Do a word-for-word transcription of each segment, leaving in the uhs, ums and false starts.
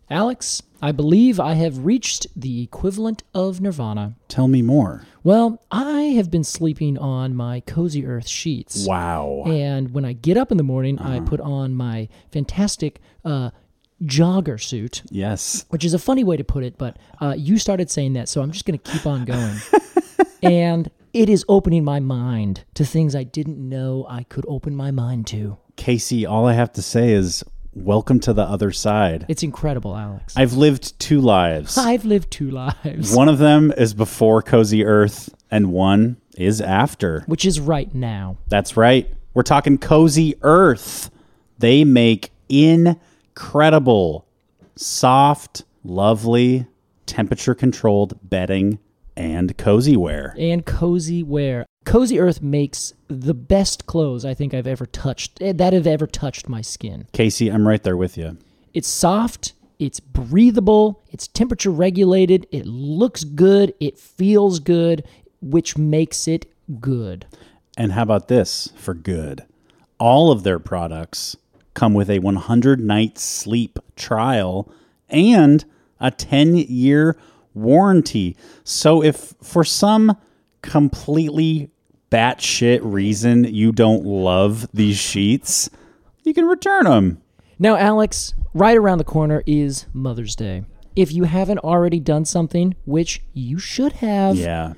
Alex, I believe I have reached the equivalent of nirvana. Tell me more. Well, I have been sleeping on my Cozy Earth sheets. Wow. And when I get up in the morning, uh-huh. I put on my fantastic uh, jogger suit. Yes. Which is a funny way to put it, but uh, you started saying that, so I'm just going to keep on going. And it is opening my mind to things I didn't know I could open my mind to. Casey, all I have to say is welcome to the other side. It's incredible, Alex. I've lived two lives. I've lived two lives. One of them is before Cozy Earth, and one is after. Which is right now. That's right. We're talking Cozy Earth. They make incredible, soft, lovely, temperature-controlled bedding and cozy wear. And cozy wear. Cozy Earth makes the best clothes I think I've ever touched, that have ever touched my skin. Casey, I'm right there with you. It's soft, it's breathable, it's temperature regulated, it looks good, it feels good, which makes it good. And how about this for good? All of their products come with a one hundred night sleep trial and a ten-year warranty. So if for some completely batshit reason you don't love these sheets, you can return them. Now, Alex, right around the corner is Mother's Day. If you haven't already done something, which you should have, yeah,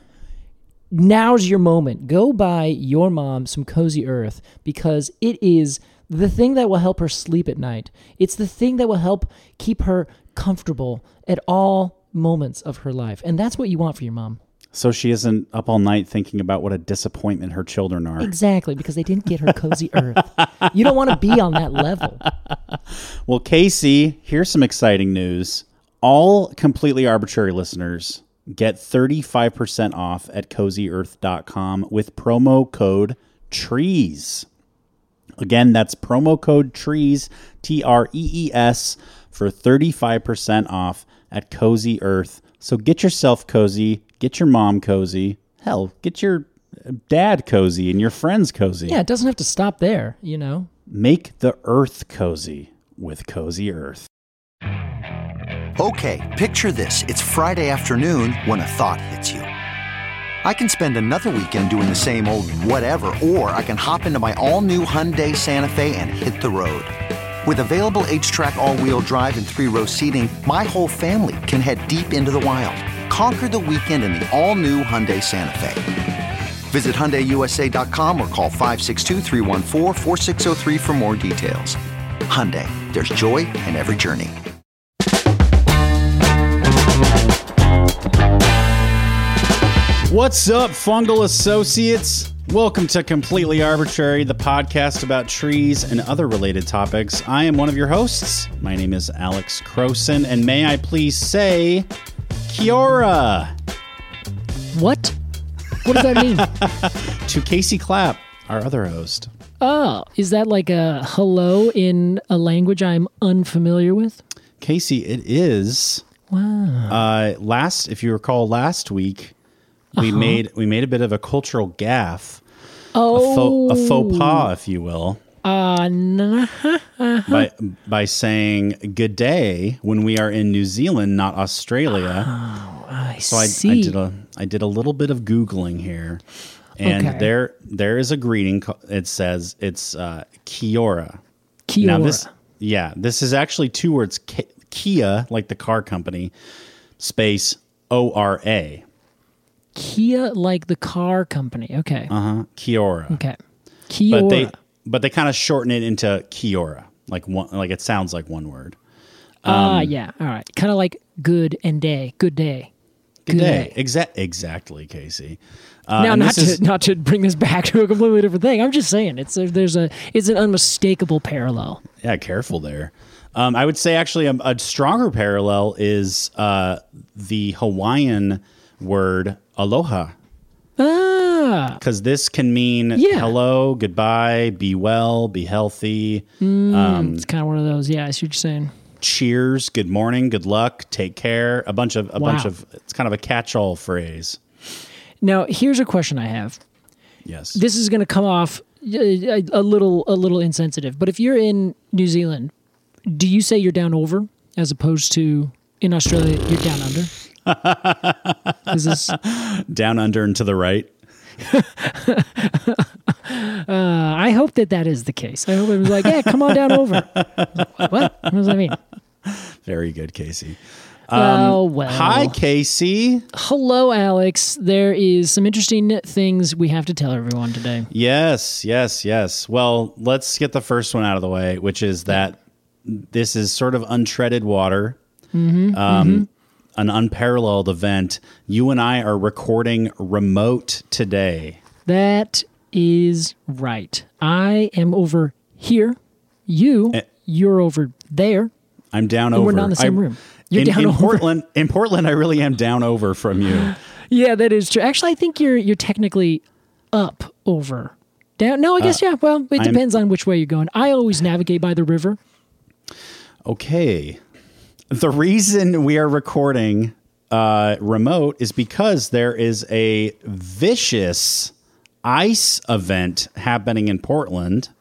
now's your moment. Go buy your mom some Cozy Earth because it is the thing that will help her sleep at night. It's the thing that will help keep her comfortable at all moments of her life. And that's what you want for your mom. So she isn't up all night thinking about what a disappointment her children are. Exactly, because they didn't get her Cozy Earth. You don't want to be on that level. Well, Casey, here's some exciting news. All Completely Arbitrary listeners get thirty-five percent off at cozy earth dot com with promo code TREES. Again, that's promo code TREES, T R E E S, for thirty-five percent off at Cozy Earth. So get yourself cozy, get your mom cozy, hell, get your dad cozy and your friends cozy. Yeah, it doesn't have to stop there, you know. Make the earth cozy with Cozy Earth. Okay, picture this. It's Friday afternoon when a thought hits you. I can spend another weekend doing the same old whatever, or I can hop into my all-new Hyundai Santa Fe and hit the road. With available H-Track all-wheel drive and three-row seating, my whole family can head deep into the wild. Conquer the weekend in the all-new Hyundai Santa Fe. Visit Hyundai U S A dot com or call five six two, three one four, four six zero three for more details. Hyundai, there's joy in every journey. What's up, Fungal Associates? Welcome to Completely Arbitrary, the podcast about trees and other related topics. I am one of your hosts. My name is Alex Croson, and may I please say, Kiora. What? What does that mean? To Casey Clapp, our other host. Oh, is that like a hello in a language I'm unfamiliar with? Casey, it is. Wow. Uh, last, if you recall, last week we uh-huh. made we made a bit of a cultural gaffe, oh, a, faux, a faux pas, if you will, uh, nah, uh-huh. by by saying good day when we are in New Zealand, not Australia. Oh, I so I, see. I did a I did a little bit of Googling here, and okay. there there is a greeting. It says it's uh, Kia ora. Kia now ora. this yeah this is actually two words. Kia, like the car company, space O R A. Kia, like the car company. Okay. Uh huh. Kia ora. Okay. Kia But ora. they but they kind of shorten it into Kia ora, like one like it sounds like one word. Ah, Um, uh, yeah. All right. Kind of like good and day. Good day. Good, day. Exa- exactly, Casey. Uh, now, and not to this is, not to bring this back to a completely different thing. I'm just saying it's a, there's a it's an unmistakable parallel. yeah, careful there. Um, I would say actually a, a stronger parallel is uh, the Hawaiian word aloha. Ah, Because this can mean Yeah. hello, goodbye, be well, be healthy. mm, Um, it's kind of one of those. Yeah, I see what you're saying. cheers, good morning, good luck, take care. A bunch of a Wow. bunch of it's kind of a catch-all phrase. Now, here's a question I have. Yes. This is going to come off a, a little a little insensitive, but if you're in New Zealand, do you say you're down over as opposed to in Australia, you're down under? Is this down under and to the right? uh, I hope that that is the case. I hope it was like, yeah, come on down over. What? What does that mean? Very good, Casey. Um, Oh, well. Hi, Casey. Hello, Alex. There is some interesting things we have to tell everyone today. Yes, yes, yes. Well, let's get the first one out of the way, which is that this is sort of untreaded water, Mm-hmm, um, mm-hmm. an unparalleled event. You and I are recording remote today. That is right. I am over here. You, Eh. you're over there. I'm down And over. we're not in the same I- room. You're in, down in over. Portland. In Portland, I really am down over from you. Yeah, that is true. Actually, I think you're you're technically up over. Down. No, I guess, yeah. Well, it I'm- depends on which way you're going. I always navigate by the river. Okay. The reason we are recording uh, remote is because there is a vicious ice event happening in Portland.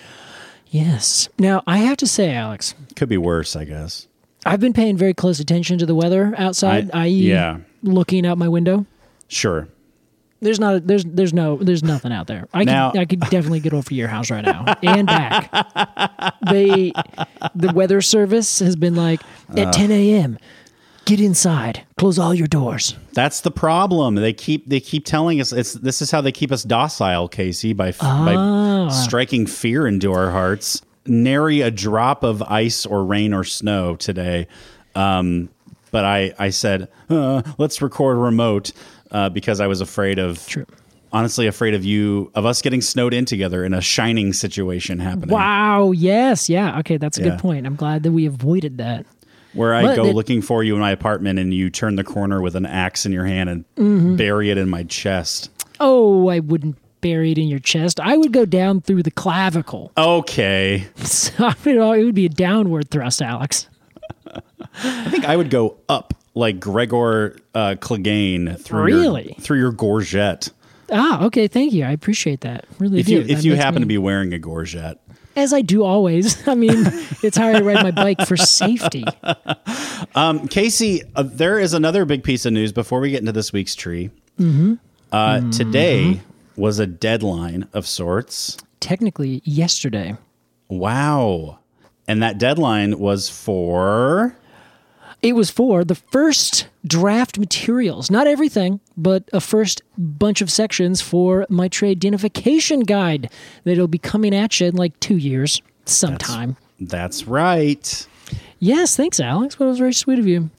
Yes. Now, I have to say, Alex, Could be worse, I guess. I've been paying very close attention to the weather outside, I- that is, yeah. looking out my window. Sure. There's not. A, there's. There's no. There's nothing out there. I Now- could. I could definitely get over to your house right now and back. They, the weather service has been like at ten a.m. Get inside. Close all your doors. That's the problem. They keep they keep telling us it's this is how they keep us docile, Casey, by f- Ah. by striking fear into our hearts. Nary a drop of ice or rain or snow today. Um, but I I said uh, let's record remote uh, because I was afraid of True. honestly afraid of you of us getting snowed in together in a shining situation happening. Wow. Yes. Yeah. Okay. That's a Yeah. good point. I'm glad that we avoided that. Where I But go it- looking for you in my apartment and you turn the corner with an axe in your hand and Mm-hmm. bury it in my chest. Oh, I wouldn't bury it in your chest. I would go down through the clavicle. Okay. So, I mean, it would be a downward thrust, Alex. I think I would go up like Gregor uh, Clegane through Really? your, through your gorget. Ah, okay. Thank you. I appreciate that. Really If do. you if That you makes happen me- to be wearing a gorget. As I do always. I mean, it's how I ride my bike for safety. Um, Casey, uh, there is another big piece of news before we get into this week's tree. Mm-hmm. Uh, Mm-hmm. Today was a deadline of sorts. Technically, yesterday. Wow. And that deadline was for... It was for the first draft materials. Not everything, but a first bunch of sections for my trade identification guide that'll be coming at you in like two years sometime. That's right. Yes, thanks, Alex. Well, that was very sweet of you.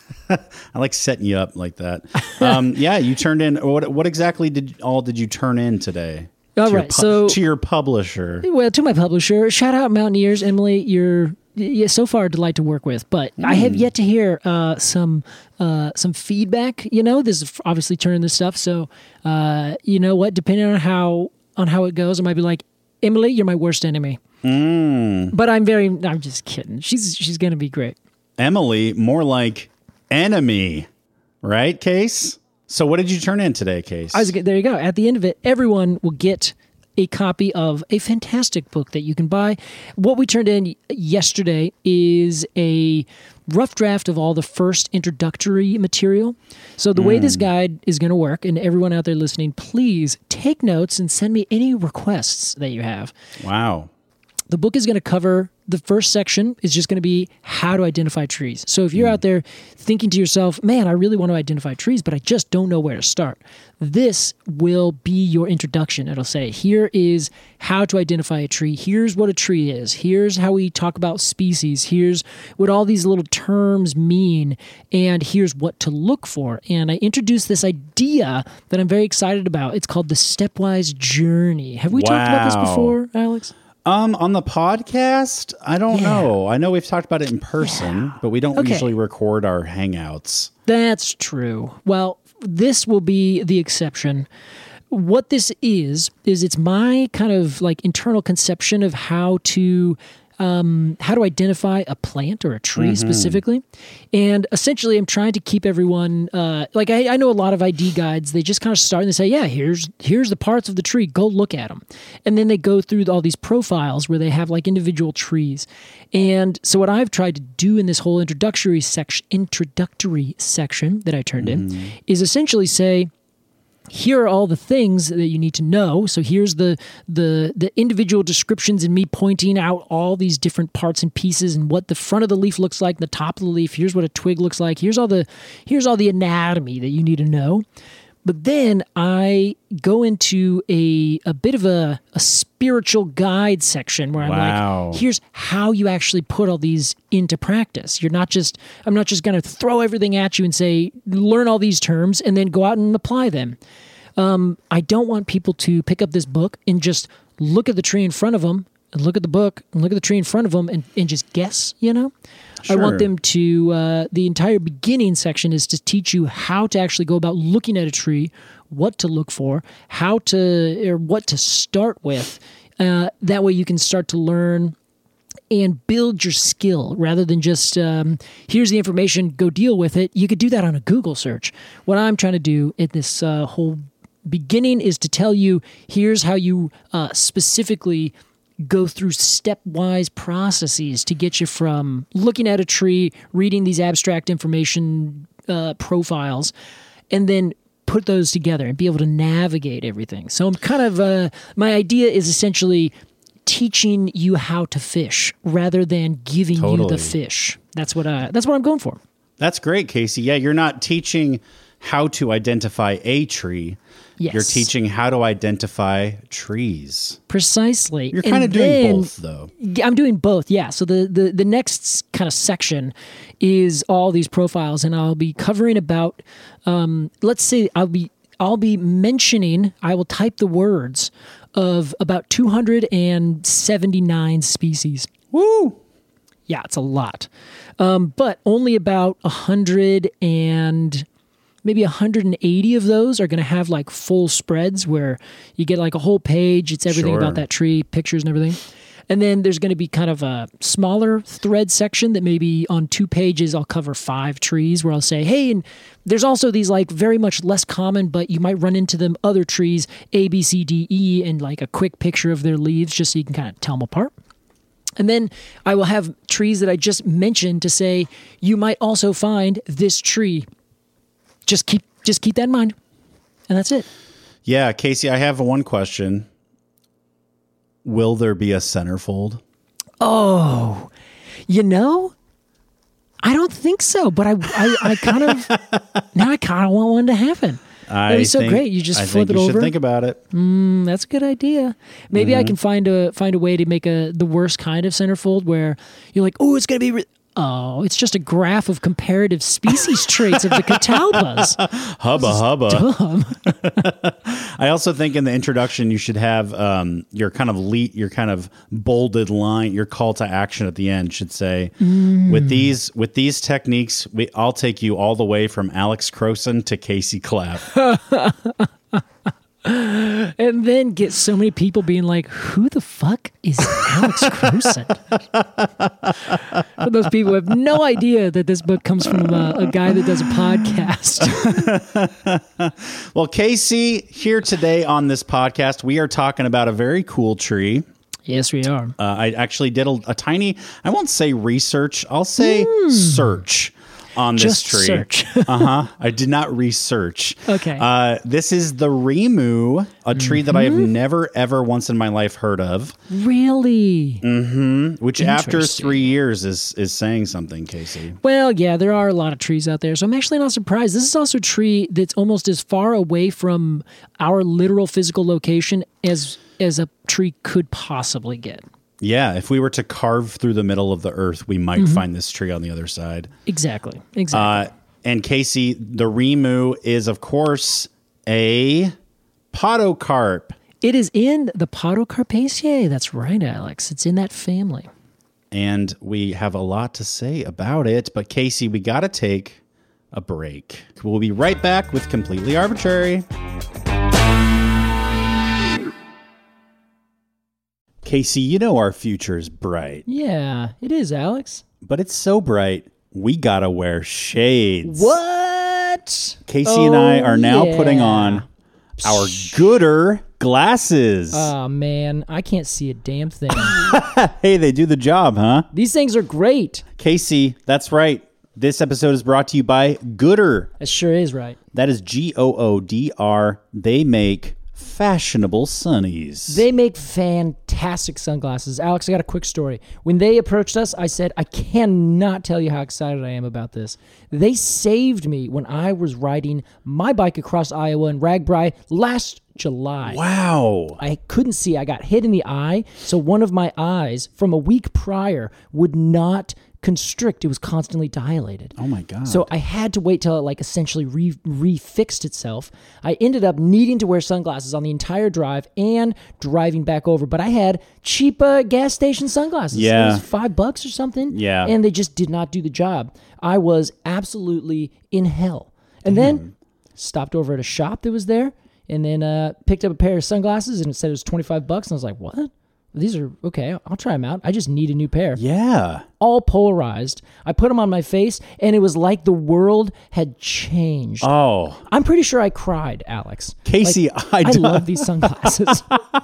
I like setting you up like that. Um, yeah, you turned in... What, what exactly did all did you turn in today? All to your right, so- to your publisher. Well, to my publisher, shout out Mountaineers, Emily. You're yeah, so far a delight to work with, but I have yet to hear uh, some uh, some feedback. You know, this is obviously turning this stuff. So, uh, you know what? Depending on how on how it goes, I might be like, Emily, you're my worst enemy. Mm. But I'm very. I'm just kidding. She's she's gonna be great. Emily, more like enemy, right, Case? So what did you turn in today, Case? I was there. You go. At the end of it, everyone will get a copy of a fantastic book that you can buy. What we turned in yesterday is a rough draft of all the first introductory material. So the way this guide is going to work, and everyone out there listening, please take notes and send me any requests that you have. Wow. The book is going to cover, the first section is just going to be how to identify trees. So if you're out there thinking to yourself, man, I really want to identify trees, but I just don't know where to start, this will be your introduction. It'll say, here is how to identify a tree. Here's what a tree is. Here's how we talk about species. Here's what all these little terms mean. And here's what to look for. And I introduced this idea that I'm very excited about. It's called the Stepwise Journey. Have we talked about this Wow. before, Alex? Um, on the podcast, I don't Yeah. know. I know we've talked about it in person, but we don't Okay. usually record our hangouts. That's true. Well, this will be the exception. What this is, is it's my kind of like internal conception of how to um, how to identify a plant or a tree specifically. And essentially, I'm trying to keep everyone, uh, like I, I know a lot of I D guides, they just kind of start and they say, yeah, here's here's the parts of the tree, go look at them. And then they go through all these profiles where they have like individual trees. And so what I've tried to do in this whole introductory section, introductory section that I turned in is essentially say, here are all the things that you need to know. So here's the the the individual descriptions and me pointing out all these different parts and pieces and what the front of the leaf looks like, the top of the leaf. Here's what a twig looks like. Here's all the here's all the anatomy that you need to know. But then I go into a a bit of a, a spiritual guide section where I'm Wow. like, here's how you actually put all these into practice. You're not just I'm not just going to throw everything at you and say, learn all these terms and then go out and apply them. Um, I don't want people to pick up this book and just look at the tree in front of them and look at the book and look at the tree in front of them and, and just guess, you know? I want Sure. them to, uh, the entire beginning section is to teach you how to actually go about looking at a tree, what to look for, how to, or what to start with. Uh, that way you can start to learn and build your skill rather than just, um, here's the information, go deal with it. You could do that on a Google search. What I'm trying to do in this uh, whole beginning is to tell you, here's how you uh, specifically go through stepwise processes to get you from looking at a tree, reading these abstract information uh, profiles, and then put those together and be able to navigate everything. So I'm kind of, uh, my idea is essentially teaching you how to fish rather than giving you Totally. the fish. That's what I, that's what I'm going for. That's great, Casey. Yeah, you're not teaching how to identify a tree. Yes. You're teaching how to identify trees. Precisely. You're kind of And doing then- both, though. Yeah, I'm doing both. Yeah. So the, the, the next kind of section is all these profiles, and I'll be covering about, um, let's say I'll be, I'll be mentioning, I will type the words of about two hundred seventy-nine species. Woo! Yeah, it's a lot. Um, but only about a hundred and maybe one hundred eighty of those are going to have like full spreads where you get like a whole page. It's everything Sure. about that tree, pictures and everything. And then there's going to be kind of a smaller thread section that maybe on two pages I'll cover five trees where I'll say, hey, and there's also these like very much less common, but you might run into them other trees, A, B, C, D, E, and like a quick picture of their leaves just so you can kind of tell them apart. And then I will have trees that I just mentioned to say, you might also find this tree. Just keep just keep that in mind. And that's it. Yeah, Casey, I have one question. Will there be a centerfold? Oh, you know, I don't think so, but I I, I kind of now I kind of want one to happen. That'd be so think- great. You just I flip think it you over. should think about it. Mm, that's a good idea. Maybe Mm-hmm. I can find a find a way to make a the worst kind of centerfold where you're like, oh, it's gonna be. Re- Oh, it's just a graph of comparative species traits of the catalpas. Hubba hubba. Dumb. I also think in the introduction you should have um, your kind of lead, your kind of bolded line, your call to action at the end should say, Mm. with these with these techniques, we, I'll take you all the way from Alex Croson to Casey Clapp. And then get so many people being like, who the fuck is Alex Croson? Those people have no idea that this book comes from a, a guy that does a podcast. Well, Casey, here today on this podcast, we are talking about a very cool tree. Yes, we are. Uh, I actually did a, a tiny, I won't say research, I'll say search on this Just tree. search. uh huh. I did not research. Okay. Uh, this is the Rimu, a tree that I have never, ever once in my life heard of, Really? which after Interesting. three years is, is saying something, Casey. Well, yeah, there are a lot of trees out there. So I'm actually not surprised. This is also a tree that's almost as far away from our literal physical location as as a tree could possibly get. Yeah, if we were to carve through the middle of the earth, we might find this tree on the other side. Exactly. Exactly. Uh, and Casey, the Rimu is, of course, a podocarp. It is in the Podocarpaceae. That's right, Alex. It's in that family. And we have a lot to say about it. But Casey, we got to take a break. We'll be right back with Completely Arbitrary. Casey, you know our future is bright, Yeah, it is, Alex. but it's so bright, we gotta wear shades. What? Casey and I are now yeah. putting on our Gooder glasses. Oh, man. I can't see a damn thing. Hey, they do the job, huh? These things are great. Casey, that's right. This episode is brought to you by Gooder. That sure is right. That is G O O D R. They make fashionable sunnies. They make fantastic sunglasses. Alex, I got a quick story. When they approached us, I said, I cannot tell you how excited I am about this. They saved me when I was riding my bike across Iowa in Ragbri last July. Wow. I couldn't see. I got hit in the eye, so one of my eyes from a week prior would not constrict. It was constantly dilated. Oh my God. So I had to wait till it like essentially re- refixed itself. I ended up needing to wear sunglasses on the entire drive and driving back over, but I had cheap uh, gas station sunglasses. Yeah. It was five bucks or something. Yeah. And they just did not do the job. I was absolutely in hell. And then stopped over at a shop that was there and then uh, picked up a pair of sunglasses and it said it was twenty-five bucks. And I was like, what? These are okay. I'll try them out. I just need a new pair. Yeah. All polarized. I put them on my face, and it was like the world had changed. Oh, I'm pretty sure I cried, Alex. Casey, Like, I I do- love these sunglasses.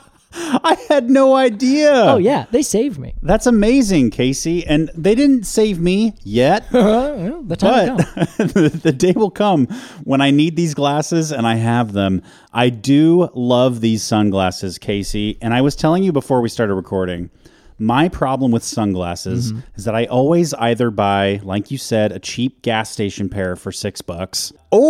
I had no idea. Oh yeah, they saved me. That's amazing, Casey. And they didn't save me yet, Well, the time will but come. the, the day will come when I need these glasses and I have them. I do love these sunglasses, Casey. And I was telling you before we started recording, my problem with sunglasses Mm-hmm. is that I always either buy, like you said, a cheap gas station pair for six bucks,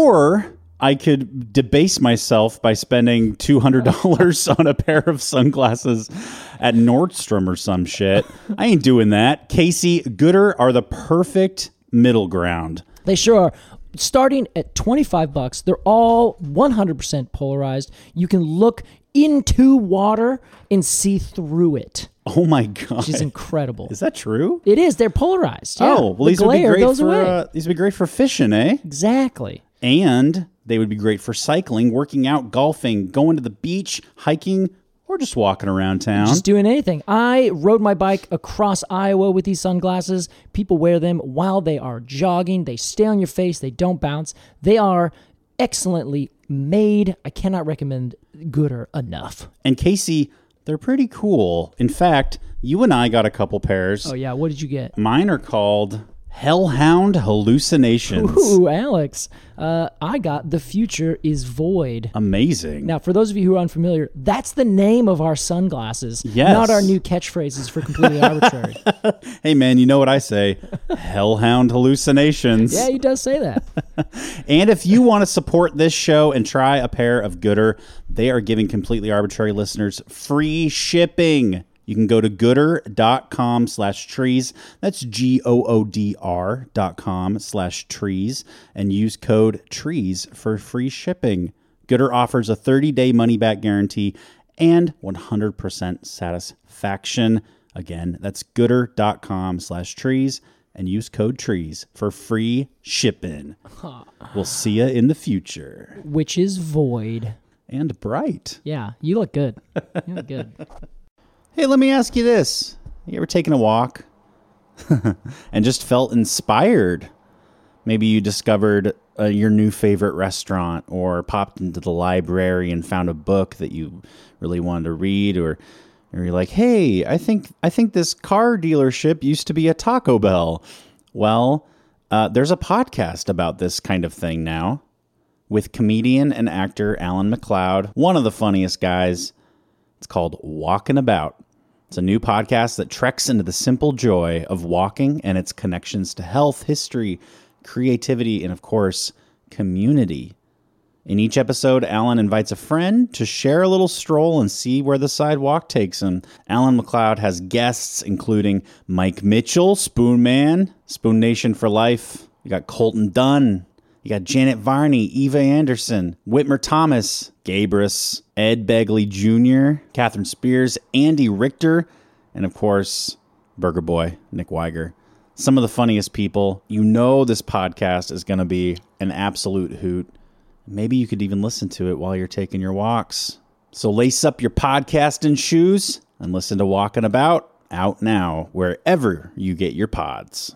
or I could debase myself by spending two hundred dollars on a pair of sunglasses at Nordstrom or some shit. I ain't doing that. Casey, Gooder are the perfect middle ground. They sure are. Starting at twenty-five bucks, they're all one hundred percent polarized. You can look into water and see through it, Oh my God. which is incredible. Is that true? It is. They're polarized. Yeah. Oh, well, the these would be glare great goes for away. uh, these would be great for fishing, eh? Exactly. And they would be great for cycling, working out, golfing, going to the beach, hiking, or just walking around town. Just doing anything. I rode my bike across Iowa with these sunglasses. People wear them while they are jogging. They stay on your face. They don't bounce. They are excellently made. I cannot recommend Gooder enough. And Casey, they're pretty cool. In fact, you and I got a couple pairs. Oh, yeah. What did you get? Mine are called Hellhound Hallucinations. Ooh, Alex. Uh, I got The Future is Void. Amazing. Now, for those of you who are unfamiliar, that's the name of our sunglasses, Yes. not our new catchphrases for completely arbitrary. Hey, man, you know what I say? Hellhound Hallucinations. Yeah, he does say that. And if you want to support this show and try a pair of Gooder, they are giving Completely Arbitrary listeners free shipping. You can go to gooder.com slash trees. That's G O O D R dot com slash trees and use code trees for free shipping. Gooder offers a thirty-day money-back guarantee and one hundred percent satisfaction. Again, that's gooder.com slash trees and use code trees for free shipping. We'll see you in the future. Which is void. And bright. Yeah, you look good. You look good. Hey, let me ask you this. You ever taken a walk and just felt inspired? Maybe you discovered uh, your new favorite restaurant or popped into the library and found a book that you really wanted to read, or or you're like, "Hey, I think I think this car dealership used to be a Taco Bell." Well, uh, there's a podcast about this kind of thing now with comedian and actor Alan McLeod, one of the funniest guys. It's called Walking About. It's a new podcast that treks into the simple joy of walking and its connections to health, history, creativity, and of course, community. In each episode, Alan invites a friend to share a little stroll and see where the sidewalk takes him. Alan McLeod has guests including Mike Mitchell, Spoon Man, Spoon Nation for life. You got Colton Dunn. You got Janet Varney, Eva Anderson, Whitmer Thomas, Gabrus, Ed Begley Junior, Catherine Spears, Andy Richter, and of course, Burger Boy, Nick Weiger. Some of the funniest people. You know this podcast is going to be an absolute hoot. Maybe you could even listen to it while you're taking your walks. So lace up your podcasting shoes and listen to Walking About out now, wherever you get your pods.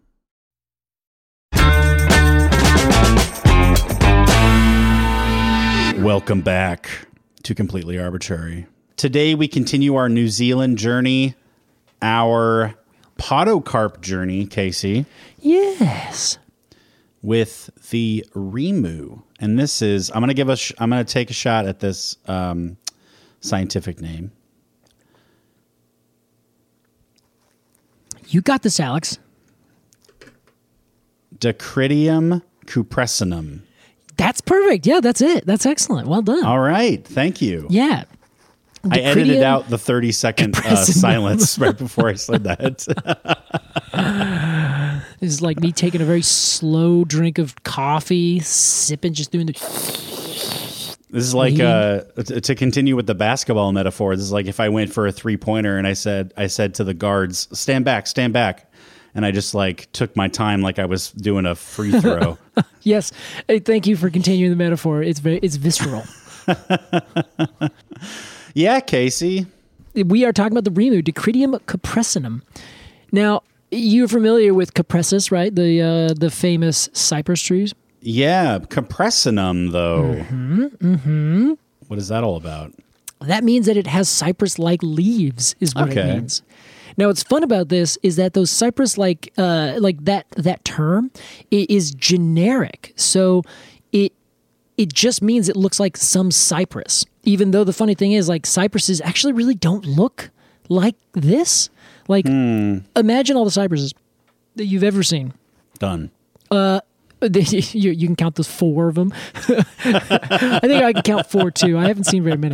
Welcome back to Completely Arbitrary. Today we continue our New Zealand journey, our podocarp journey, Casey. Yes. With the Rimu. And this is, I'm going to give a, sh- I'm going to take a shot at this um, scientific name. You got this, Alex. Dacrydium cupressinum. That's perfect. Yeah, that's it. That's excellent. Well done. All right. Thank you. Yeah. I edited out the thirty second uh, silence right before I said that. This is like me taking a very slow drink of coffee, sipping, just doing the... This is like, uh, to continue with the basketball metaphor, this is like if I went for a three-pointer and I said, I said to the guards, stand back, stand back. And I just like took my time like I was doing a free throw. Yes. Hey, thank you for continuing the metaphor. It's very, it's visceral. Yeah, Casey. We are talking about the Rimu, Dacrydium cupressinum. Now, you're familiar with cupressus, right? The uh, the famous cypress trees. Yeah, cupressinum, though. Mm-hmm, mm-hmm. What is that all about? That means that it has cypress-like leaves, is what Okay. it means. Now, what's fun about this is that those cypress-like, uh, like that that term, it is generic. So it it just means it looks like some cypress. Even though the funny thing is, like, cypresses actually really don't look like this. Like, Mm. imagine all the cypresses that you've ever seen. Done. Uh, they, you, you can count those four of them. I think I can count four too. I haven't seen very many.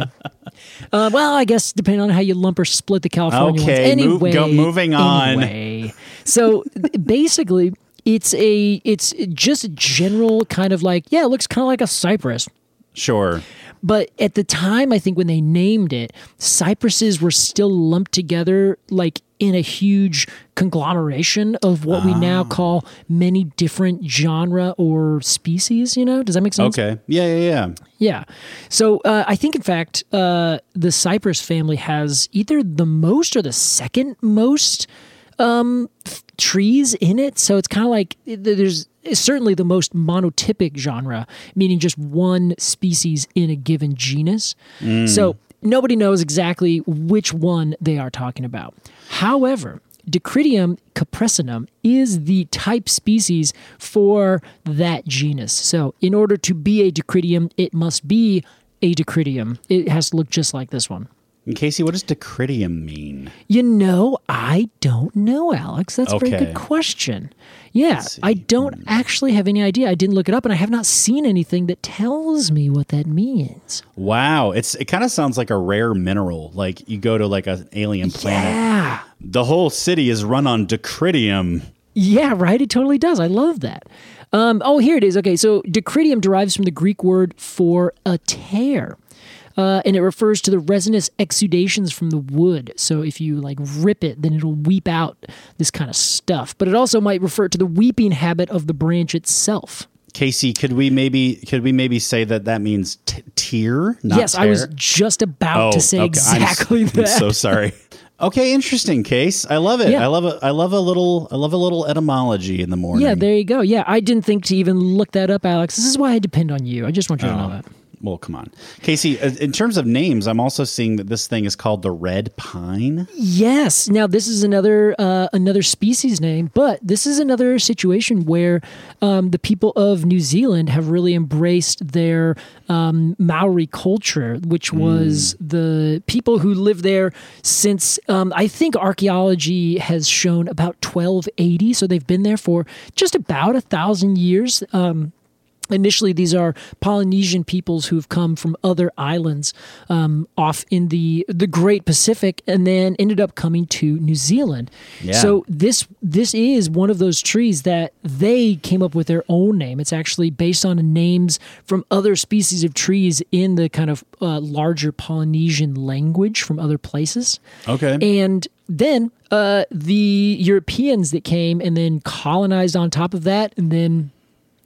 Uh, well, I guess depending on how you lump or split the California Okay, ones. move- Anyway, go- moving on. Anyway. So basically, it's a it's just a general kind of like, yeah, it looks kind of like a cypress. Sure. But at the time, I think when they named it, cypresses were still lumped together like in a huge conglomeration of what we now call many different genre or species, you know? Does that make sense? Okay. Yeah, yeah, yeah. Yeah. So uh, I think, in fact, uh, the cypress family has either the most or the second most um, f- trees in it. So it's kind of like there's it's certainly the most monotypic genre, meaning just one species in a given genus. Mm. So nobody knows exactly which one they are talking about. However, Dacrydium cupressinum is the type species for that genus. So in order to be a Dacrydium, it must be a Dacrydium. It has to look just like this one. And Casey, what does dacrydium mean? You know, I don't know, Alex. That's a very Okay. good question. Yeah, see. I don't actually have any idea. I didn't look it up, and I have not seen anything that tells me what that means. Wow. It's it kind of sounds like a rare mineral. Like you go to like an alien planet. Yeah. The whole city is run on dacrydium. Yeah, right? It totally does. I love that. Um, oh, here it is. Okay, so dacrydium derives from the Greek word for a tear. Uh, and it refers to the resinous exudations from the wood. So if you like rip it, then it'll weep out this kind of stuff. But it also might refer to the weeping habit of the branch itself. Casey, could we maybe could we maybe say that that means t- tear? Not yes, I was tear? just about to say okay. exactly I'm, s- that. I'm so sorry. Okay, interesting, Case. I love it. Yeah. I love it. I love a little. I love a little etymology in the morning. Yeah, there you go. Yeah, I didn't think to even look that up, Alex. This is why I depend on you. I just want you to know that. Well, come on, Casey. uh, In terms of names, I'm also seeing that this thing is called the red pine. Yes. Now this is another uh, another species name, but this is another situation where um, the people of New Zealand have really embraced their um, Maori culture, which was the people who lived there since um, I think archaeology has shown about twelve eighty. So they've been there for just about a thousand years. Um, Initially, these are Polynesian peoples who've come from other islands um, off in the the Great Pacific, and then ended up coming to New Zealand. Yeah. So this this is one of those trees that they came up with their own name. It's actually based on names from other species of trees in the kind of uh, larger Polynesian language from other places. Okay. And then uh, the Europeans that came and then colonized on top of that, and then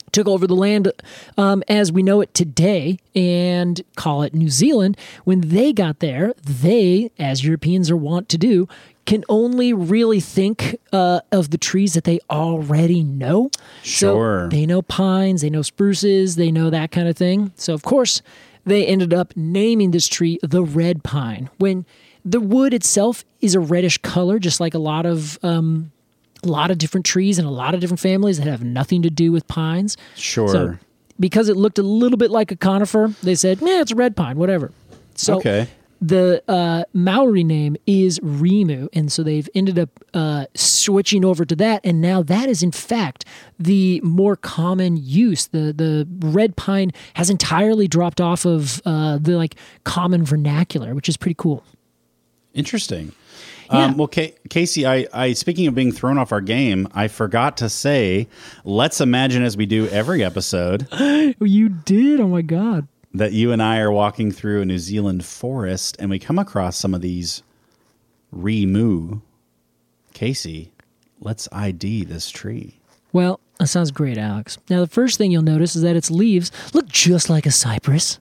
took over the land um, as we know it today and call it New Zealand. When they got there, they, as Europeans are wont to do, can only really think uh, of the trees that they already know. Sure. So they know pines, they know spruces, they know that kind of thing. So, of course, they ended up naming this tree the red pine, when the wood itself is a reddish color, just like a lot of... Um, a lot of different trees and a lot of different families that have nothing to do with pines. Sure. So, because it looked a little bit like a conifer, they said, "Yeah, it's a red pine, whatever." So Okay. the uh, Maori name is Rimu, and so they've ended up uh, switching over to that, and now that is in fact the more common use. The the red pine has entirely dropped off of uh, the like common vernacular, which is pretty cool. Interesting. Yeah. Um, well, K- Casey, I, I speaking of being thrown off our game, I forgot to say, let's imagine, as we do every episode, You did? Oh my god. that you and I are walking through a New Zealand forest and we come across some of these Rimu. Casey, let's I D this tree. Well, that sounds great, Alex. Now, the first thing you'll notice is that its leaves look just like a cypress.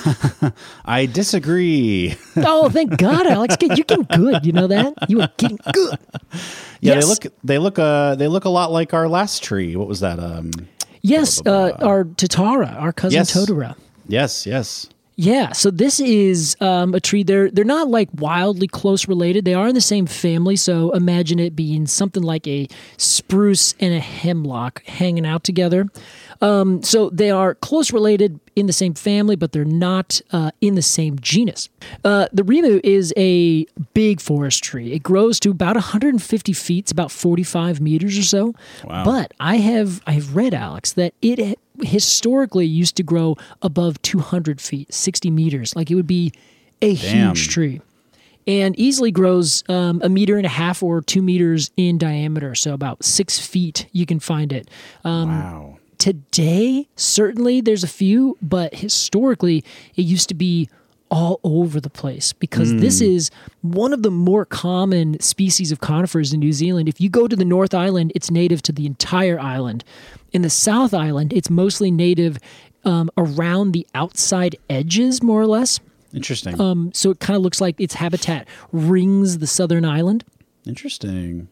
I disagree. Oh, thank God, Alex. You're getting good. You know that? You are getting good. Yeah, Yes. they look they look uh they look a lot like our last tree. What was that? Um Yes, uh, our Tatara, our cousin Yes. Totara. yes, yes. Yeah, so this is um, a tree. They're they're not like wildly close related. They are in the same family, so imagine it being something like a spruce and a hemlock hanging out together. Um, so they are close related in the same family, but they're not uh, in the same genus. Uh, the Rimu is a big forest tree. It grows to about one hundred fifty feet, it's about forty-five meters or so. Wow. But I have I have read, Alex, that it historically used to grow above two hundred feet, sixty meters. Like it would be a Damn. huge tree. And easily grows um, a meter and a half or two meters in diameter. So about six feet, you can find it. Um, Wow. Today, certainly there's a few, but historically, it used to be all over the place because this is one of the more common species of conifers in New Zealand. If you go to the North Island, it's native to the entire island. In the South Island, it's mostly native um, around the outside edges, more or less. Interesting. Um, so it kind of looks like its habitat rings the southern island. Interesting.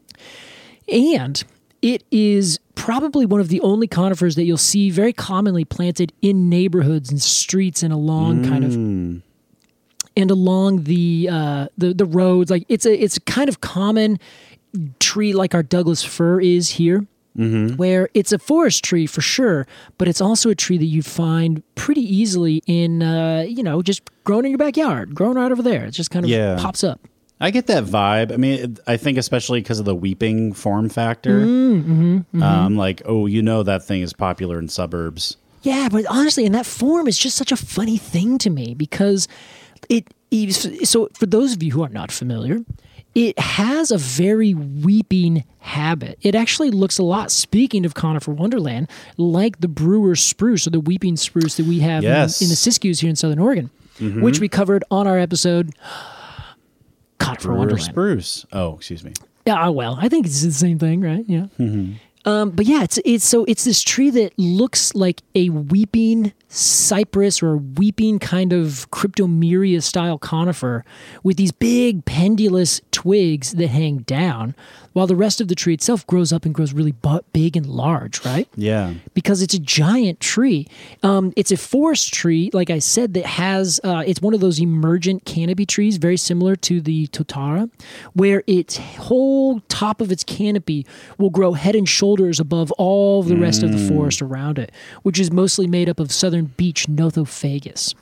And it is probably one of the only conifers that you'll see very commonly planted in neighborhoods and streets and along kind of and along the uh, the the roads. Like it's a it's a kind of common tree like our Douglas fir is here. Mm-hmm. Where it's a forest tree for sure, but it's also a tree that you'd find pretty easily in, uh, you know, just growing in your backyard, growing right over there. It just kind of Yeah. pops up. I get that vibe. I mean, it- I think especially because of the weeping form factor. Mm-hmm, mm-hmm. Um, like, oh, you know that thing is popular in suburbs. Yeah, but honestly, and that form is just such a funny thing to me because it. So, for those of you who are not familiar, it has a very weeping habit. It actually looks a lot, speaking of Conifer Wonderland, like the Brewer spruce or the weeping spruce that we have Yes. in, in the Siskiyous here in Southern Oregon, which we covered on our episode Conifer Brewer Wonderland. spruce. Oh, excuse me. Yeah, well, I think it's the same thing, right? Yeah. Um, but yeah, it's it's so it's this tree that looks like a weeping cypress or a weeping kind of cryptomeria style conifer with these big pendulous twigs that hang down, while the rest of the tree itself grows up and grows really bu- big and large, right? Yeah. Because it's a giant tree. Um, it's a forest tree, like I said, that has, uh, it's one of those emergent canopy trees, very similar to the Totara, where its whole top of its canopy will grow head and shoulders above all the rest of the forest around it, which is mostly made up of southern beech Nothophagus.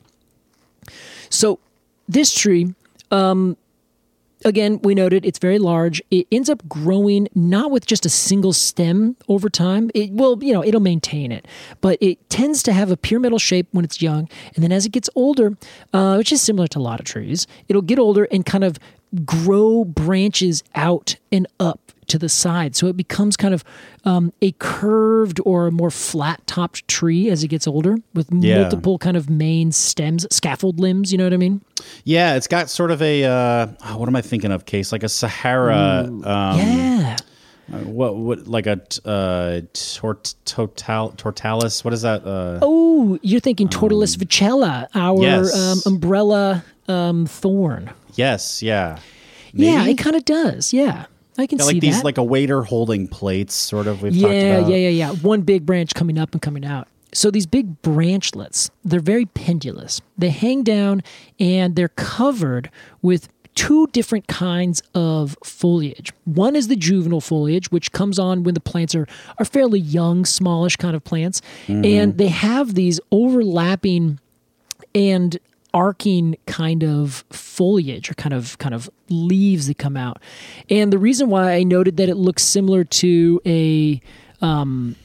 So this tree, um, again, we noted it's very large. It ends up growing not with just a single stem over time. It will, you know, it'll maintain it, but it tends to have a pyramidal shape when it's young, and then as it gets older, uh, which is similar to a lot of trees, it'll get older and kind of grow branches out and up to the side. So it becomes kind of um, a curved or a more flat-topped tree as it gets older with Yeah. multiple kind of main stems, scaffold limbs, you know what I mean? Yeah, it's got sort of a, uh, oh, what am I thinking of, Case? Like a Sahara. Um, Yeah. Uh, what what like a t- uh, tort, total tortalis? What is that? Uh, Oh, you're thinking Tortolis vicella, our yes. um, umbrella um, thorn. yes, yeah. Yeah, Maybe? it kind of does. Yeah, I can Yeah, see like these that. like a waiter holding plates, sort of. We've yeah, talked about. yeah, yeah, yeah. One big branch coming up and coming out. So these big branchlets, they're very pendulous. They hang down and they're covered with two different kinds of foliage. One is the juvenile foliage, which comes on when the plants are, are fairly young, smallish kind of plants. Mm-hmm. And they have these overlapping and arcing kind of foliage or kind of kind of leaves that come out. And the reason why I noted that it looks similar to a um,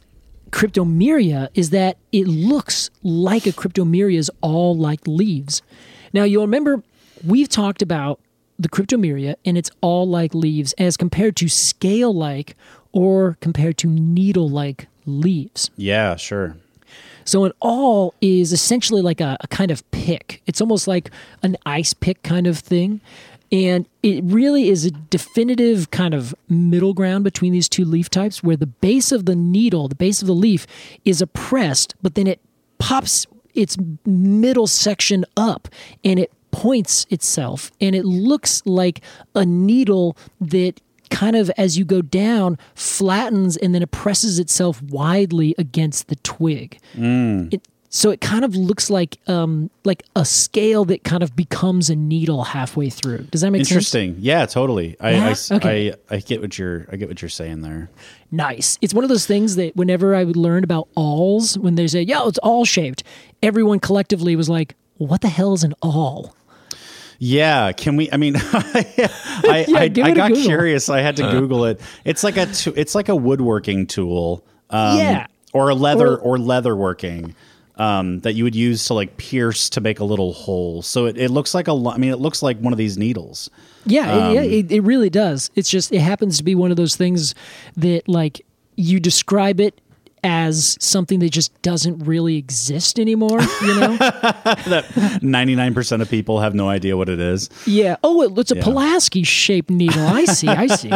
cryptomeria is that it looks like a cryptomeria is all like leaves. Now you'll remember we've talked about the cryptomeria and it's all like leaves as compared to scale-like or compared to needle-like leaves. Yeah, sure. So an awl is essentially like a, a kind of pick. It's almost like an ice pick kind of thing. And it really is a definitive kind of middle ground between these two leaf types where the base of the needle, the base of the leaf, is oppressed, but then it pops its middle section up and it points itself. And it looks like a needle that kind of, as you go down, flattens and then oppresses itself widely against the twig. Mm. It, so it kind of looks like um, like a scale that kind of becomes a needle halfway through. Does that make Interesting. sense? Yeah, totally. I, Yeah? I s- Okay. I- I get what you're I get what you're saying there. Nice. It's one of those things that whenever I would learn about awls, when they say, "Yo, it's awl shaped," everyone collectively was like, "What the hell is an awl?" Yeah, can we? I mean, I Yeah, I, give I it a got Google. curious. I had to Google it. It's like a tu- it's like a woodworking tool. Um, Yeah. or a leather Or- or, leather working um, that you would use to like pierce to make a little hole. So it, it looks like a. lo- I mean, it looks like one of these needles. Yeah, it, yeah, it, it really does. It's just it happens to be one of those things that like you describe it as something that just doesn't really exist anymore, you know? That ninety-nine percent of people have no idea what it is. Yeah. Oh, it, it's a Yeah. Pulaski shaped needle. I see. I see.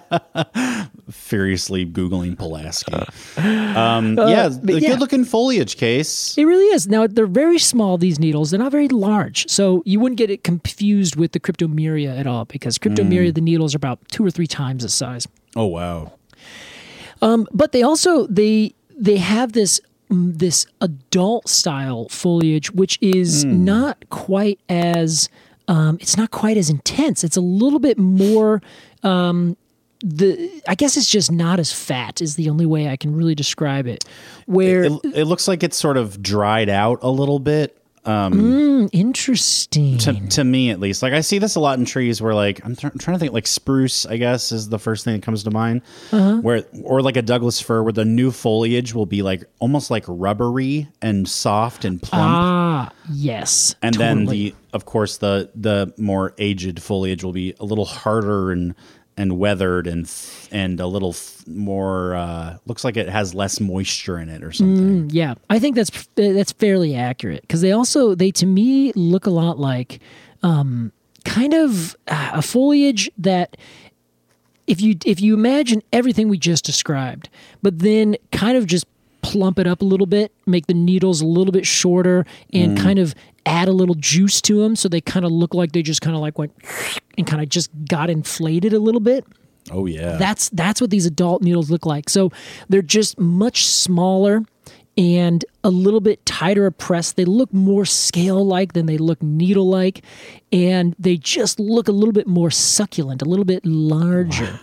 Furiously Googling Pulaski. Um, yeah, the Uh, yeah. good looking foliage case. It really is. Now, they're very small, these needles. They're not very large. So you wouldn't get it confused with the Cryptomeria at all because Cryptomeria, the needles are about two or three times the size. Oh, wow. Um, but they also, they they have this mm, this adult style foliage, which is not quite as, um, it's not quite as intense. It's a little bit more, um, the I guess it's just not as fat is the only way I can really describe it. Where It, it looks like it's sort of dried out a little bit. Um, Mm, interesting. to, to me, at least. Like, I see this a lot in trees where, like, I'm, th- I'm trying to think, like, spruce, I guess, is the first thing that comes to mind. Uh-huh. Where, or like a Douglas fir, where the new foliage will be, like, almost like rubbery and soft and plump. Ah, yes. and then totally. the, of course, the the more aged foliage will be a little harder and and weathered and th- and a little th- more uh, looks like it has less moisture in it or something. Mm, yeah, I think that's that's fairly accurate because they also they to me look a lot like um, kind of uh, a foliage that if you if you imagine everything we just described, but then kind of just plump it up a little bit, make the needles a little bit shorter, and kind of add a little juice to them so they kind of look like they just kind of like went and kind of just got inflated a little bit. Oh yeah, That's that's what these adult needles look like. So they're just much smaller and a little bit tighter pressed. They look more scale-like than they look needle-like, and they just look a little bit more succulent, a little bit larger.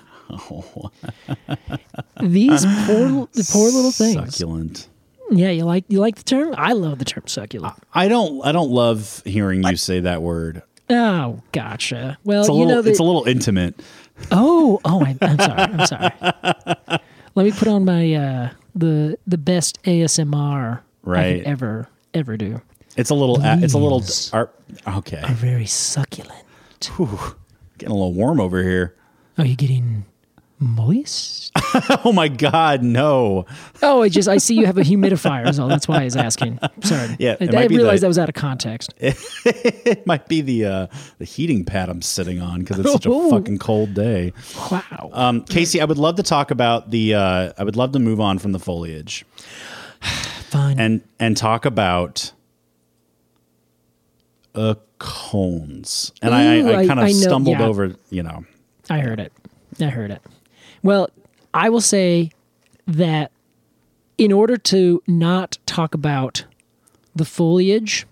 These poor, the poor little things. succulent. Yeah, you like you like the term? I love the term succulent. I don't I don't love hearing you say that word. Oh, gotcha. Well, It's a you little know that. it's a little intimate. Oh, oh, I, I'm sorry. I'm sorry. Let me put on my uh, the the best A S M R I Right. could ever ever do. It's a little a- it's a little These ar- okay. Are very succulent. Whew, getting a little warm over here. Are you getting moist? Oh my God, no. Oh, I just I see you have a humidifier, so that's why I was asking. Sorry. Yeah, I, it I might be realized the- that was out of context. It might be the uh, the heating pad I'm sitting on because it's such a Oh. fucking cold day. Wow. Um, Casey, I would love to talk about the. Uh, I would love to move on from the foliage Fine. and and talk about uh, cones. And Ooh, I, I, I- I kind of I know- stumbled yeah. over. You know, I heard it. I heard it. Well, I will say that in order to not talk about the foliage,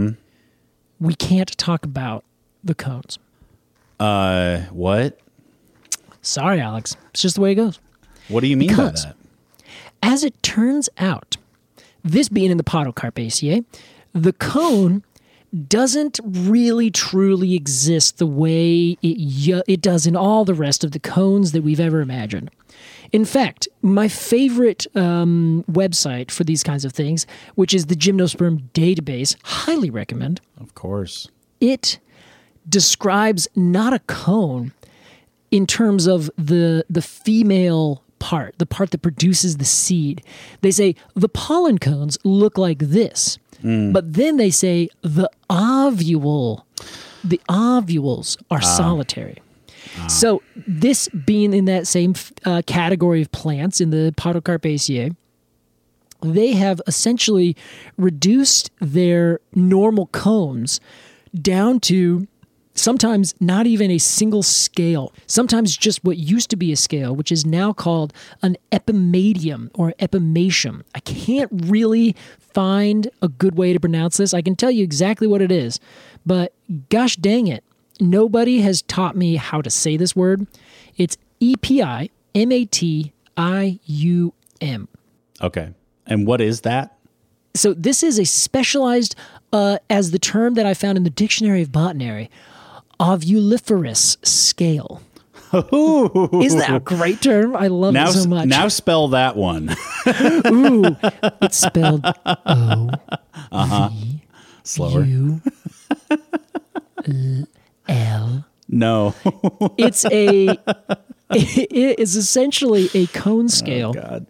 we can't talk about the cones. uh, what? Sorry, Alex. It's just the way it goes. What do you mean Because- by that? As it turns out, this being in the Podocarpaceae, the cone doesn't really truly exist the way it, y- it does in all the rest of the cones that we've ever imagined. In fact, my favorite um, website for these kinds of things, which is the Gymnosperm Database, highly recommend. Of course. It describes not a cone in terms of the the female part, the part that produces the seed. They say the pollen cones look like this, but then they say the ovule, the ovules are solitary. So this being in that same uh, category of plants in the Podocarpaceae, they have essentially reduced their normal cones down to sometimes not even a single scale, sometimes just what used to be a scale, which is now called an epimedium or epimatium. I can't really find a good way to pronounce this. I can tell you exactly what it is, but gosh dang it, nobody has taught me how to say this word. It's E P I M A T I U M. Okay. And what is that? So this is a specialized, uh, as the term that I found in the Dictionary of Botany, ovuliferous scale. Isn't that a great term? I love Now, it so much. now spell that one. Ooh, it's spelled O Slower. U L. No. It's a. It is essentially a cone scale. God.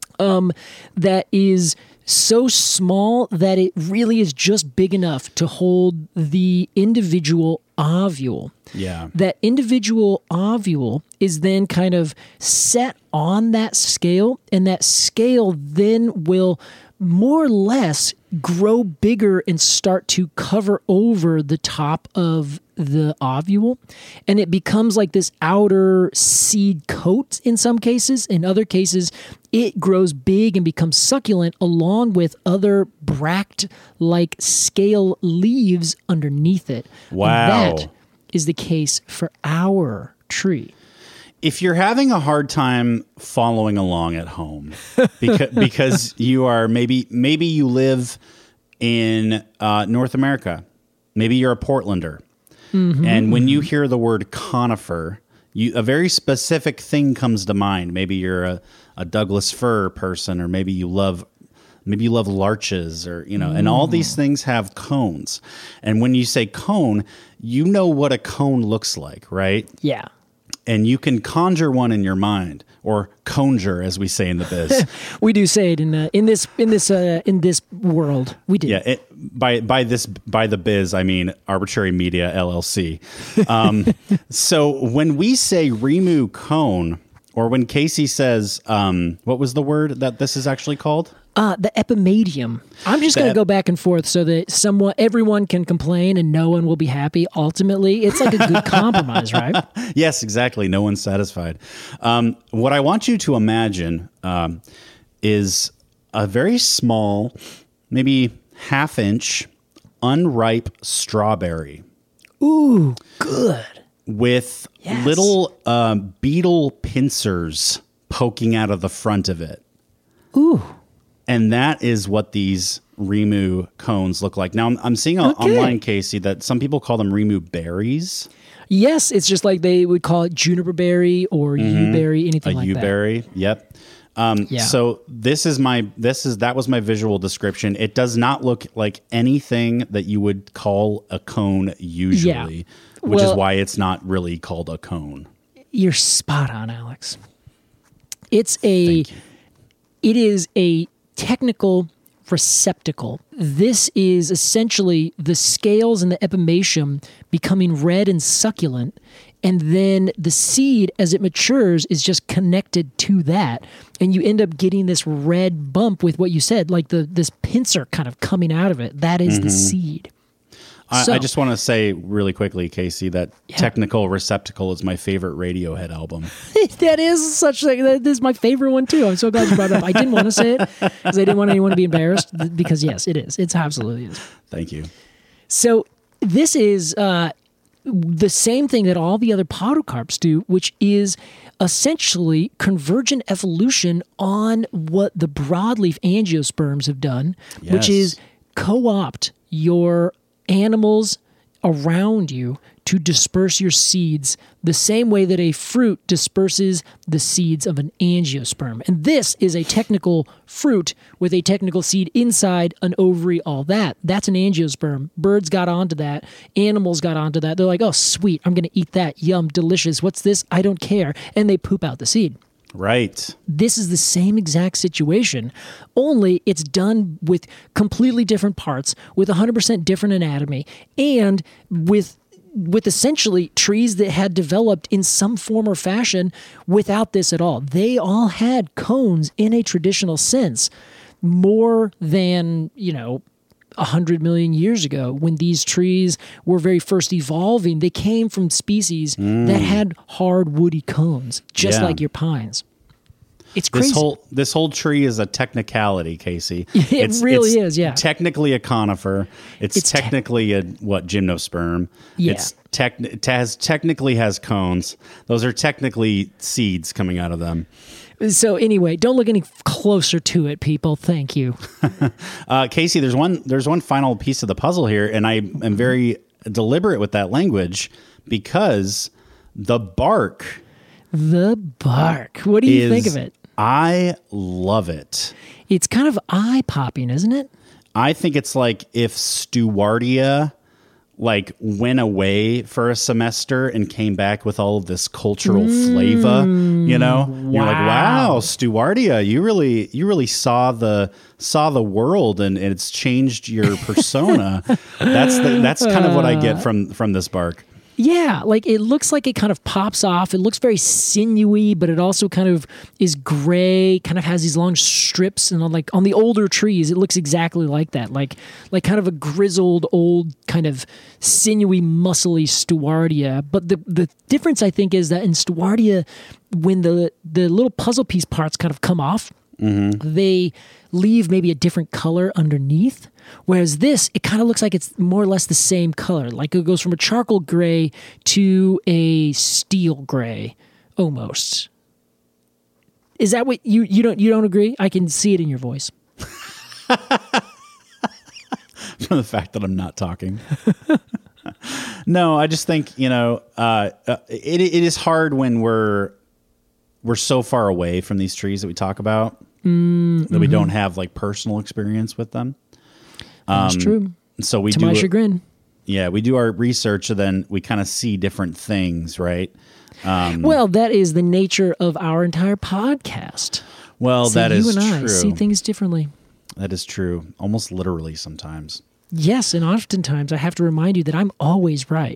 That is so small that it really is just big enough to hold the individual ovule. Yeah. That individual ovule is then kind of set on that scale, and that scale then will more or less grow bigger and start to cover over the top of the ovule, and it becomes like this outer seed coat in some cases. In other cases, it grows big and becomes succulent along with other bract-like scale leaves underneath it. And Wow. that is the case for our tree. If you're having a hard time following along at home because because you are maybe maybe you live in uh, North America, maybe you're a Portlander, and when you hear the word conifer, you a very specific thing comes to mind. Maybe you're a, a Douglas fir person, or maybe you love maybe you love larches, or you know, and all these things have cones. And when you say cone, you know what a cone looks like, right? Yeah. And you can conjure one in your mind, or conjure, as we say in the biz. We do say it in uh, in this in this uh, in this world. We do. Yeah, it, by by this by the biz, I mean Arbitrary Media L L C. Um, so when we say Remu cone, or when Casey says, um, what was the word that this is actually called? Uh, the epimedium. I'm just going to ep- go back and forth so that someone, everyone can complain and no one will be happy. Ultimately, it's like a good compromise, right? Yes, exactly. No one's satisfied. Um, what I want you to imagine um, is a very small, maybe half inch, unripe strawberry Ooh, good. with Yes. little um, beetle pincers poking out of the front of it. Ooh. And that is what these Remu cones look like. Now, I'm, I'm seeing on, Okay. online, Casey, that some people call them Remu berries. Yes, it's just like they would call it juniper berry or yew berry, anything A like that. Uberry, yep. Um, Yeah. So this is my this is that was my visual description. It does not look like anything that you would call a cone usually, which is Well- why it's not really called a cone. You're spot on, Alex. It's a, it is a technical receptacle. This is essentially the scales and the epimetheum becoming red and succulent, and then the seed, as it matures, is just connected to that, and you end up getting this red bump with what you said, like the this pincer kind of coming out of it. That is mm-hmm. the seed. I, so, I just want to say really quickly, Casey, that yeah. Technical Receptacle is my favorite Radiohead album. That is such like that is my favorite one too. I'm so glad you brought it up. I didn't want to say it because I didn't want anyone to be embarrassed. Because yes, it is. It's absolutely is. Thank you. So this is uh, the same thing that all the other podocarps do, which is essentially convergent evolution on what the broadleaf angiosperms have done, yes. which is co-opt your animals around you to disperse your seeds the same way that a fruit disperses the seeds of an angiosperm. And this is a technical fruit with a technical seed inside an ovary, all that. That's an angiosperm. Birds got onto that. Animals got onto that. They're like, oh, sweet, I'm going to eat that. Yum, delicious. What's this? I don't care. And they poop out the seed. Right. This is the same exact situation, only it's done with completely different parts, with one hundred percent different anatomy, and with with essentially trees that had developed in some form or fashion without this at all. They all had cones in a traditional sense, more than, you know, one hundred million years ago when these trees were very first evolving. They came from species mm. that had hard woody cones, just yeah. like your pines. It's crazy. This whole this whole tree is a technicality, Casey. It it's, really it's is, yeah. technically a conifer. It's, it's technically te- a, what, gymnosperm. Yeah. It's tech, it has, technically has cones. Those are technically seeds coming out of them. So anyway, don't look any closer to it, people. Thank you. uh, Casey, there's one there's one final piece of the puzzle here, and I am very deliberate with that language because the bark. The bark. What do you is, think of it? I love it. It's kind of eye-popping, isn't it? I think it's like if Stewardia like went away for a semester and came back with all of this cultural mm, flavor, you know, wow. You're like, wow, Stewardia, you really, you really saw the, saw the world and, and it's changed your persona. that's the, that's kind of what I get from, from this bark. Yeah, like it looks like it kind of pops off. It looks very sinewy, but it also kind of is gray, kind of has these long strips. And on like on the older trees, it looks exactly like that. Like like kind of a grizzled, old, kind of sinewy, muscly Stewardia. But the the difference, I think, is that in Stewardia, when the, the little puzzle piece parts kind of come off, mm-hmm. they leave maybe a different color underneath. Whereas this, it kind of looks like it's more or less the same color. Like it goes from a charcoal gray to a steel gray, almost. Is that what you you don't you don't agree? I can see it in your voice. From the fact that I'm not talking. No, I just think, you know, uh, uh, it it is hard when we're we're so far away from these trees that we talk about mm, that mm-hmm. we don't have like personal experience with them. That's um, true. So we to do my it, chagrin. Yeah, we do our research, and then we kind of see different things, right? Um, well, that is the nature of our entire podcast. Well, so that you is and I true. See things differently. That is true, almost literally sometimes. Yes, and oftentimes I have to remind you that I'm always right.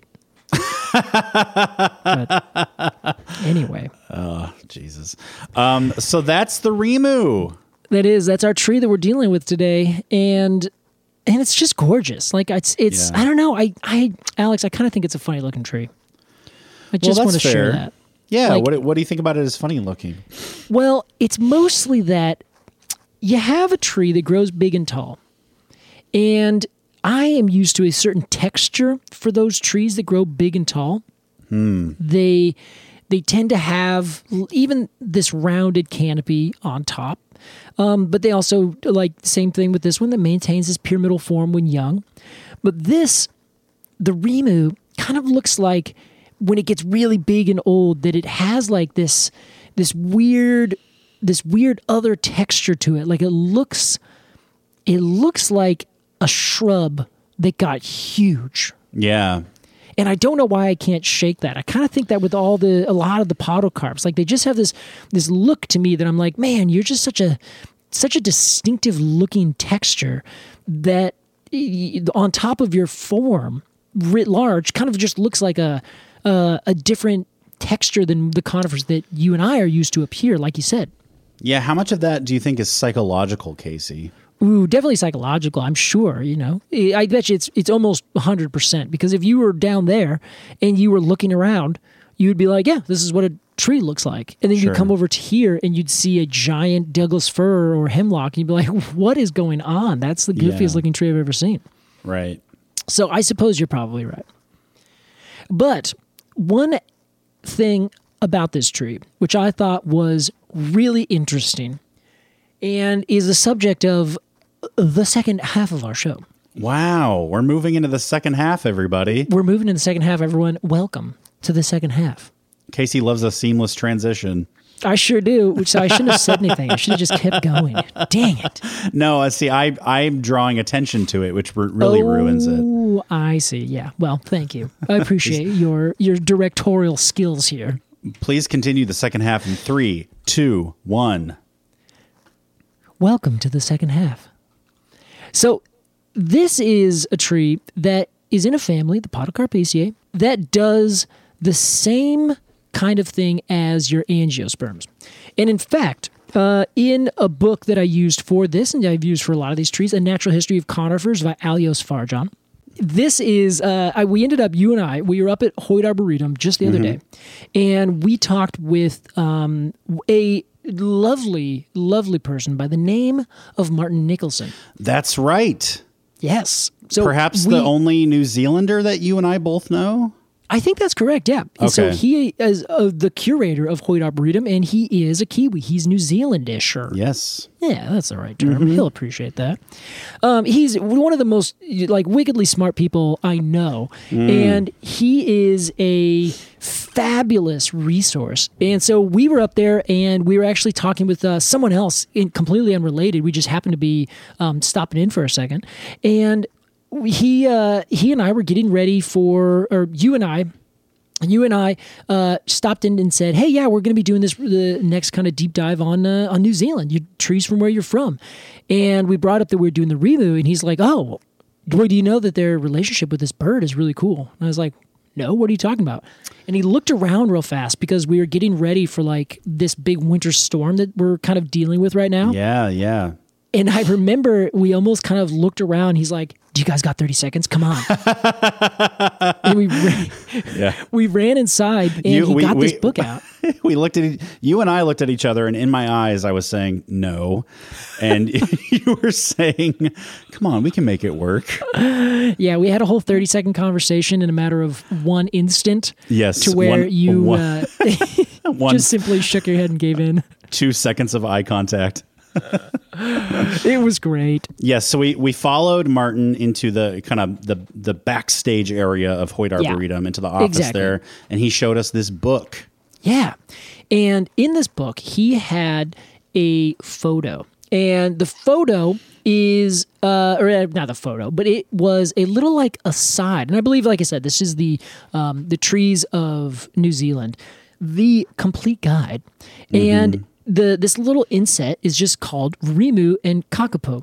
But anyway. Oh, Jesus. Um, so that's the Rimu. That is. That's our tree that we're dealing with today, and and it's just gorgeous. Like it's it's. Yeah. I don't know. I I Alex, I kind of think it's a funny looking tree. I just well, want to fair. share that. Yeah. Like, what what do you think about it as funny looking? Well, it's mostly that you have a tree that grows big and tall, and I am used to a certain texture for those trees that grow big and tall. Hmm. They they tend to have even this rounded canopy on top. Um, but they also, like, same thing with this one that maintains this pyramidal form when young. But this, the Rimu, kind of looks like when it gets really big and old that it has like this this weird this weird other texture to it. Like it looks it looks like a shrub that got huge. Yeah. And I don't know why I can't shake that. I kind of think that with all the a lot of the podocarps, like they just have this this look to me that I'm like, man, you're just such a such a distinctive looking texture that on top of your form writ large kind of just looks like a a, a different texture than the conifers that you and I are used to up here, like you said. Yeah, how much of that do you think is psychological, Casey? Ooh, definitely psychological, I'm sure, you know. I bet you it's it's almost one hundred percent, because if you were down there and you were looking around, you would be like, yeah, this is what a tree looks like. And then Sure. you'd come over to here and you'd see a giant Douglas fir or hemlock, and you'd be like, what is going on? That's the goofiest Yeah. looking tree I've ever seen. Right. So I suppose you're probably right. But one thing about this tree, which I thought was really interesting, and is the subject of the second half of our show. Wow, we're moving into the second half, everybody. We're moving to the second half, everyone. Welcome to the second half. Casey loves a seamless transition. I sure do, which I shouldn't have said anything. I should have just kept going. Dang it. No, uh, see, I, I'm drawing attention to it, which r- really ruins it. Oh, I see. Yeah. Well, thank you. I appreciate your your directorial skills here. Please continue the second half in three, two, one. Welcome to the second half. So this is a tree that is in a family, the Podocarpaceae, that does the same kind of thing as your angiosperms. And in fact, uh, in a book that I used for this, and I've used for a lot of these trees, A Natural History of Conifers by Alios Farjan, this is, uh, I, we ended up, you and I, we were up at Hoyt Arboretum just the other day, and we talked with um, a lovely, lovely person by the name of Martin Nicholson. That's right. Yes. So Perhaps we, the only New Zealander that you and I both know? I think that's correct, yeah. And so Okay. he is uh, the curator of Hoyt Arboretum, and he is a Kiwi. He's New Zealandish. Yes. Yeah, that's the right term. He'll appreciate that. Um, he's one of the most like wickedly smart people I know, and he is a fabulous resource. And so we were up there, and we were actually talking with uh, someone else, in, completely unrelated. We just happened to be um, stopping in for a second, and he uh, he and I were getting ready for, or you and I. You and I uh, stopped in and said, "Hey, yeah, we're going to be doing this the next kind of deep dive on uh, on New Zealand, you trees from where you're from." And we brought up that we we're doing the Remu, and he's like, "Oh, boy, do you know that their relationship with this bird is really cool?" And I was like, "No, what are you talking about?" And he looked around real fast because we were getting ready for like this big winter storm that we're kind of dealing with right now. Yeah, yeah. And I remember we almost kind of looked around. He's like, "Do you guys got thirty seconds? Come on." And we ran, Yeah. we ran inside, and You- he we- got we- this book out. We looked at e- you and I looked at each other, and in my eyes, I was saying no, and you were saying, "Come on, we can make it work." Yeah, we had a whole thirty second conversation in a matter of one instant. Yes, To where one- you one- uh, One, just simply shook your head and gave in. two seconds of eye contact. It was great. Yes, so we, we followed Martin into the kind of the the backstage area of Hoyt Yeah, Arboretum, into the office exactly. there, and he showed us this book. Yeah. And in this book, he had a photo. And the photo is, uh, or uh, not the photo, but it was a little like aside. And I believe, like I said, this is the um, the trees of New Zealand, the complete guide. And the this little inset is just called Remu and Kakapo.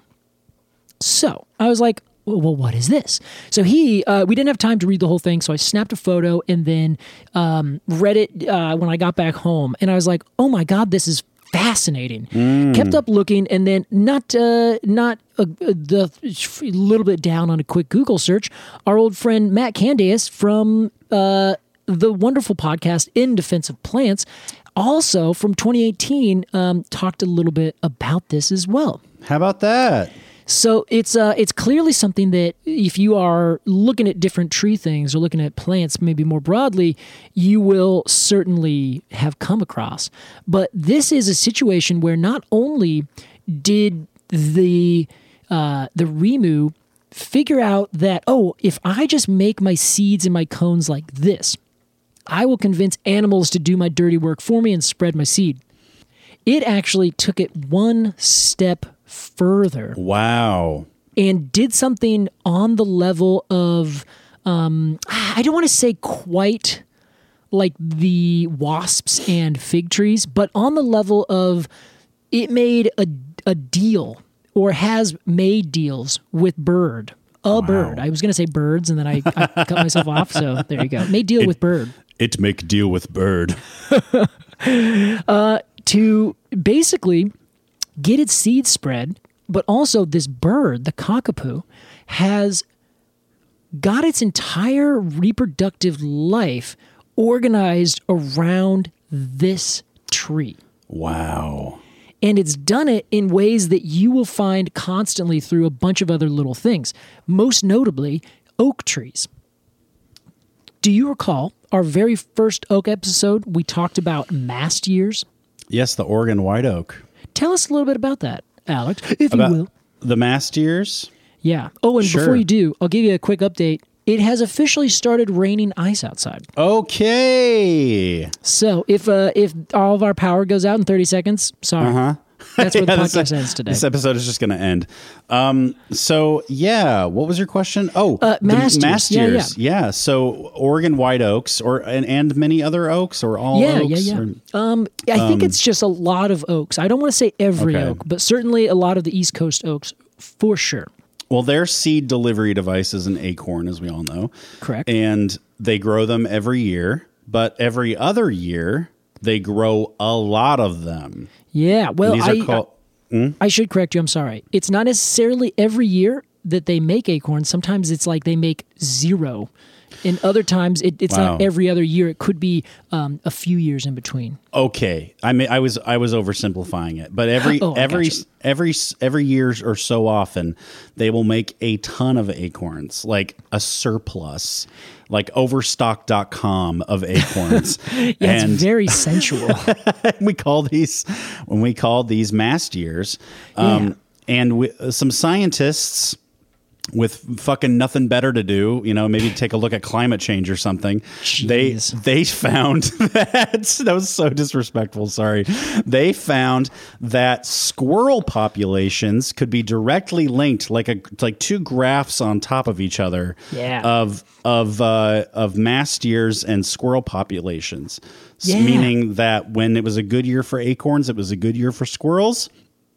So I was like, well, what is this? So he, uh, we didn't have time to read the whole thing, so I snapped a photo and then um, read it uh, when I got back home. And I was like, oh my God, this is fascinating. Kept up looking, and then not uh, not uh, the a little bit down on a quick Google search, our old friend Matt Candace from uh, the wonderful podcast In Defense of Plants, also from twenty eighteen, um, talked a little bit about this as well. How about that? So it's uh, it's clearly something that if you are looking at different tree things or looking at plants maybe more broadly, you will certainly have come across. But this is a situation where not only did the uh, the Remu figure out that, oh, if I just make my seeds and my cones like this, I will convince animals to do my dirty work for me and spread my seed. It actually took it one step further Wow. and did something on the level of um, I don't want to say quite like the wasps and fig trees, but on the level of it made a, a deal or has made deals with bird. A wow. bird. I was going to say birds, and then I, I cut myself off, so there you go. Made deal it, with bird. It make deal with bird. uh, to basically get its seed spread, but also this bird, the cockapoo, has got its entire reproductive life organized around this tree. Wow. And it's done it in ways that you will find constantly through a bunch of other little things, most notably oak trees. Do you recall our very first oak episode? We talked about mast years. Yes, the Oregon white oak. Tell us a little bit about that, Alex, if about you will. The mast years? Yeah. Oh, and sure. before you do, I'll give you a quick update. It has officially started raining ice outside. Okay. So if uh, if all of our power goes out in thirty seconds, sorry. Uh-huh. That's where yeah, the podcast this, ends today. This episode is just going to end. Um, so, yeah, what was your question? Oh, uh, mast the mast years. years. Yeah, yeah. yeah, so Oregon white oaks or and, and many other oaks or all yeah, oaks? Yeah, yeah, or, um, I think um, it's just a lot of oaks. I don't want to say every okay. oak, but certainly a lot of the East Coast oaks for sure. Well, their seed delivery device is an acorn, as we all know. Correct. And they grow them every year, but every other year they grow a lot of them. Yeah, well, and these I, are called, I, mm? I should correct you. I'm sorry. It's not necessarily every year that they make acorns. Sometimes it's like they make zero. And other times it, it's wow. not every other year. It could be um, a few years in between. Okay, I mean, I was I was oversimplifying it, but every oh, every gotcha. every every year or so often, they will make a ton of acorns, like a surplus, like overstock dot com of acorns. yeah, and it's very sensual. we call these when we call these mast years, um, yeah. and we, uh, some scientists with fucking nothing better to do, you know, maybe take a look at climate change or something. Jeez. They they found that that was so disrespectful. Sorry. They found that squirrel populations could be directly linked, like a like two graphs on top of each other. Yeah. Of of uh, of mast years and squirrel populations, yeah. meaning that when it was a good year for acorns, it was a good year for squirrels.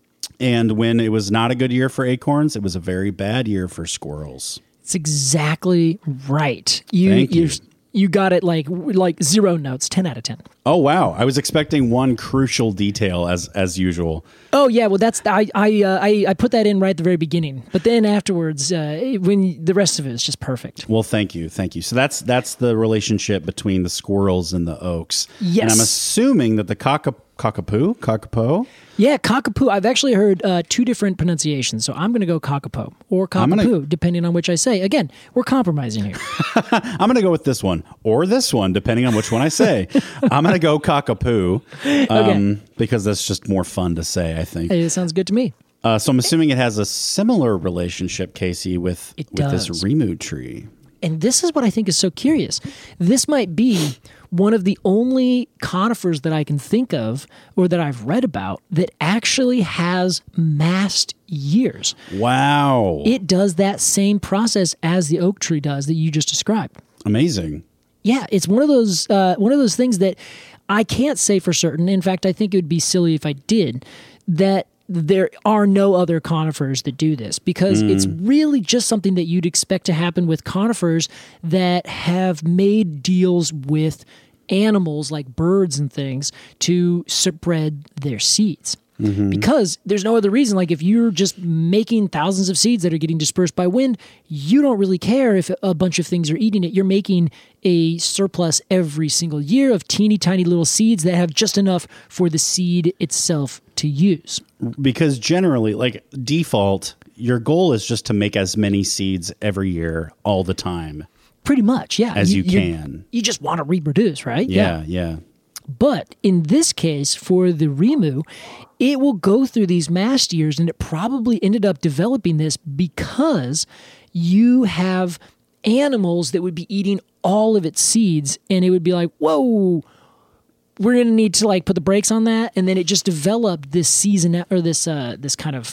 And when it was not a good year for acorns, it was a very bad year for squirrels. It's exactly right. You Thank you. You got it like like zero notes, ten out of ten. Oh wow! I was expecting one crucial detail as as usual. Oh yeah, well that's I I uh, I, I put that in right at the very beginning, but then afterwards, uh, when the rest of it is just perfect. Well, thank you, thank you. So that's that's the relationship between the squirrels and the oaks. Yes, and I'm assuming that the cockapoo, cockapoo, cockapoo. Yeah, cockapoo. I've actually heard uh, two different pronunciations, so I'm going to go cockapoo or cockapoo, gonna, depending on which I say. Again, we're compromising here. I'm going to go with this one or this one, depending on which one I say. I'm going to go cockapoo um, okay. because that's just more fun to say, I think. It sounds good to me. Uh, so I'm assuming it has a similar relationship, Casey, with, it with does. this Rimu tree. And this is what I think is so curious. This might be one of the only conifers that I can think of or that I've read about that actually has mast years. Wow. It does that same process as the oak tree does that you just described. Amazing. Yeah, it's one of those uh, one of those things that I can't say for certain. In fact, I think it would be silly if I did, that there are no other conifers that do this because mm. it's really just something that you'd expect to happen with conifers that have made deals with animals like birds and things to spread their seeds. Mm-hmm. Because there's no other reason. Like if you're just making thousands of seeds that are getting dispersed by wind, you don't really care if a bunch of things are eating it. You're making a surplus every single year of teeny tiny little seeds that have just enough for the seed itself to use. Because generally, like default, your goal is just to make as many seeds every year all the time. Pretty much, yeah. As you, you can. You just want to reproduce, right? Yeah, yeah. yeah. But in this case, for the Rimu, it will go through these mast years, and it probably ended up developing this because you have animals that would be eating all of its seeds, and it would be like, whoa, we're going to need to like put the brakes on that. And then it just developed this season or this uh, this kind of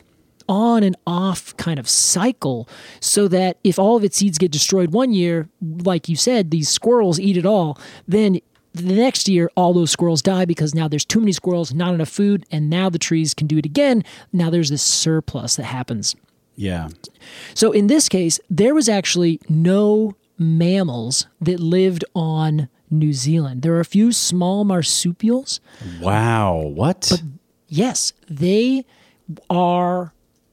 on and off kind of cycle, so that if all of its seeds get destroyed one year, like you said, these squirrels eat it all, then the next year all those squirrels die because now there's too many squirrels, not enough food, and now the trees can do it again. Now there's this surplus that happens. Yeah. So in this case, there was actually no mammals that lived on New Zealand. There are a few small marsupials. Wow. What? But yes, they are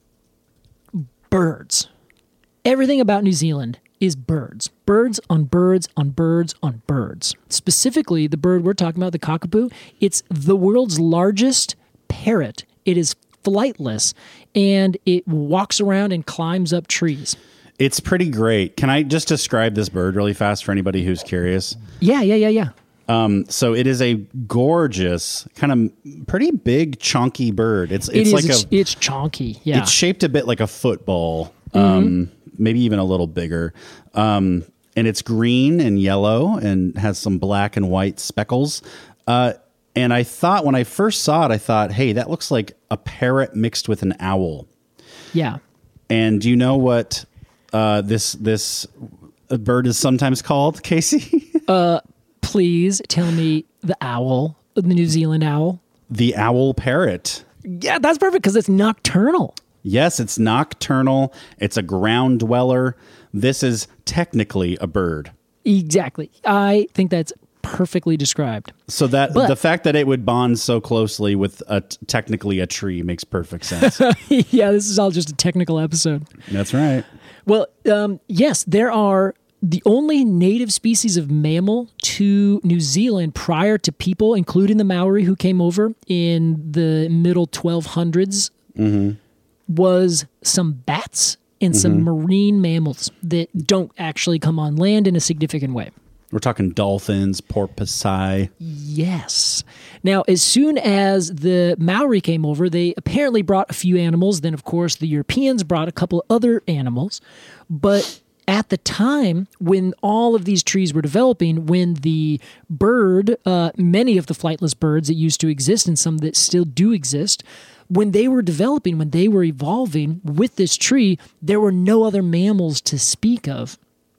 birds. Everything about New Zealand is birds. Birds on birds on birds on birds. Specifically, the bird we're talking about, the cockapoo, it's the world's largest parrot. It is flightless, and it walks around and climbs up trees. It's pretty great. Can I just describe this bird really fast for anybody who's curious? Yeah, yeah, yeah, yeah. Um, so it is a gorgeous, kind of pretty big, chunky bird. It's it's it is, like it's, a it's chunky. Yeah, it's shaped a bit like a football, um, mm-hmm. maybe even a little bigger. Um, and it's green and yellow and has some black and white speckles. Uh, and I thought when I first saw it, I thought, hey, that looks like a parrot mixed with an owl. Yeah. And do you know what uh, this this bird is sometimes called, Casey? uh. Please tell me the owl, the New Zealand owl. The owl parrot. Yeah, that's perfect because it's nocturnal. Yes, it's nocturnal. It's a ground dweller. This is technically a bird. Exactly. I think that's perfectly described. So that but, the fact that it would bond so closely with a, technically a tree makes perfect sense. Yeah, this is all just a technical episode. That's right. Well, um, yes, there are the only native species of mammal to New Zealand prior to people, including the Maori who came over in the middle twelve hundreds, mm-hmm. was some bats and mm-hmm. some marine mammals that don't actually come on land in a significant way. We're talking dolphins, porpoise. Yes. Now, as soon as the Maori came over, they apparently brought a few animals. Then, of course, the Europeans brought a couple other animals. But at the time when all of these trees were developing, when the bird, uh, many of the flightless birds that used to exist and some that still do exist, when they were developing, when they were evolving with this tree, there were no other mammals to speak of.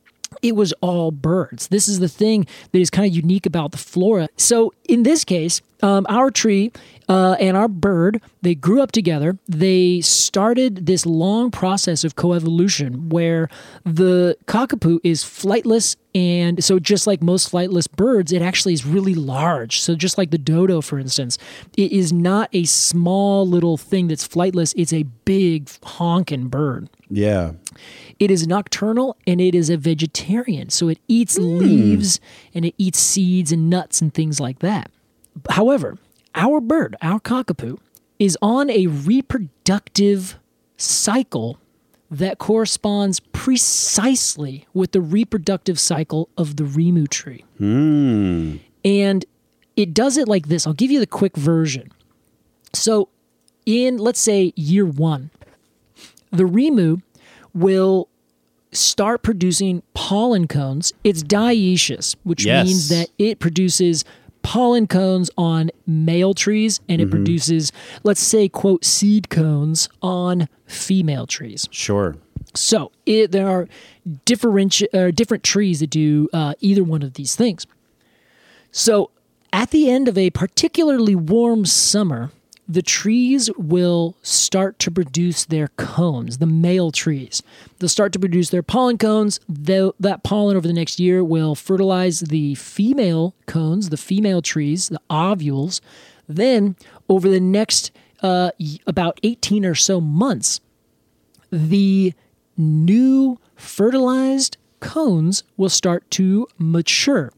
It was all birds. This is the thing that is kind of unique about the flora. So in this case, um, our tree uh, and our bird, they grew up together. They started this long process of coevolution where the cockapoo is flightless. And so just like most flightless birds, it actually is really large. So just like the dodo, for instance, it is not a small little thing that's flightless. It's a big honking bird. Yeah. It is nocturnal and it is a vegetarian. So it eats mm. leaves and it eats seeds and nuts and things like that. However, our bird, our cockapoo, is on a reproductive cycle that corresponds precisely with the reproductive cycle of the rimu tree. Mm. And it does it like this. I'll give you the quick version. So in, let's say, year one, the rimu will start producing pollen cones. It's dioecious, which yes. means that it produces pollen cones on male trees and it mm-hmm. produces, let's say, quote, seed cones on female trees. Sure. So it, there are differenti- uh, different trees that do uh, either one of these things. So at the end of a particularly warm summer, the trees will start to produce their cones, the male trees. They'll start to produce their pollen cones. They'll, that pollen over the next year will fertilize the female cones, the female trees, the ovules. Then over the next uh, about eighteen or so months, the new fertilized cones will start to mature.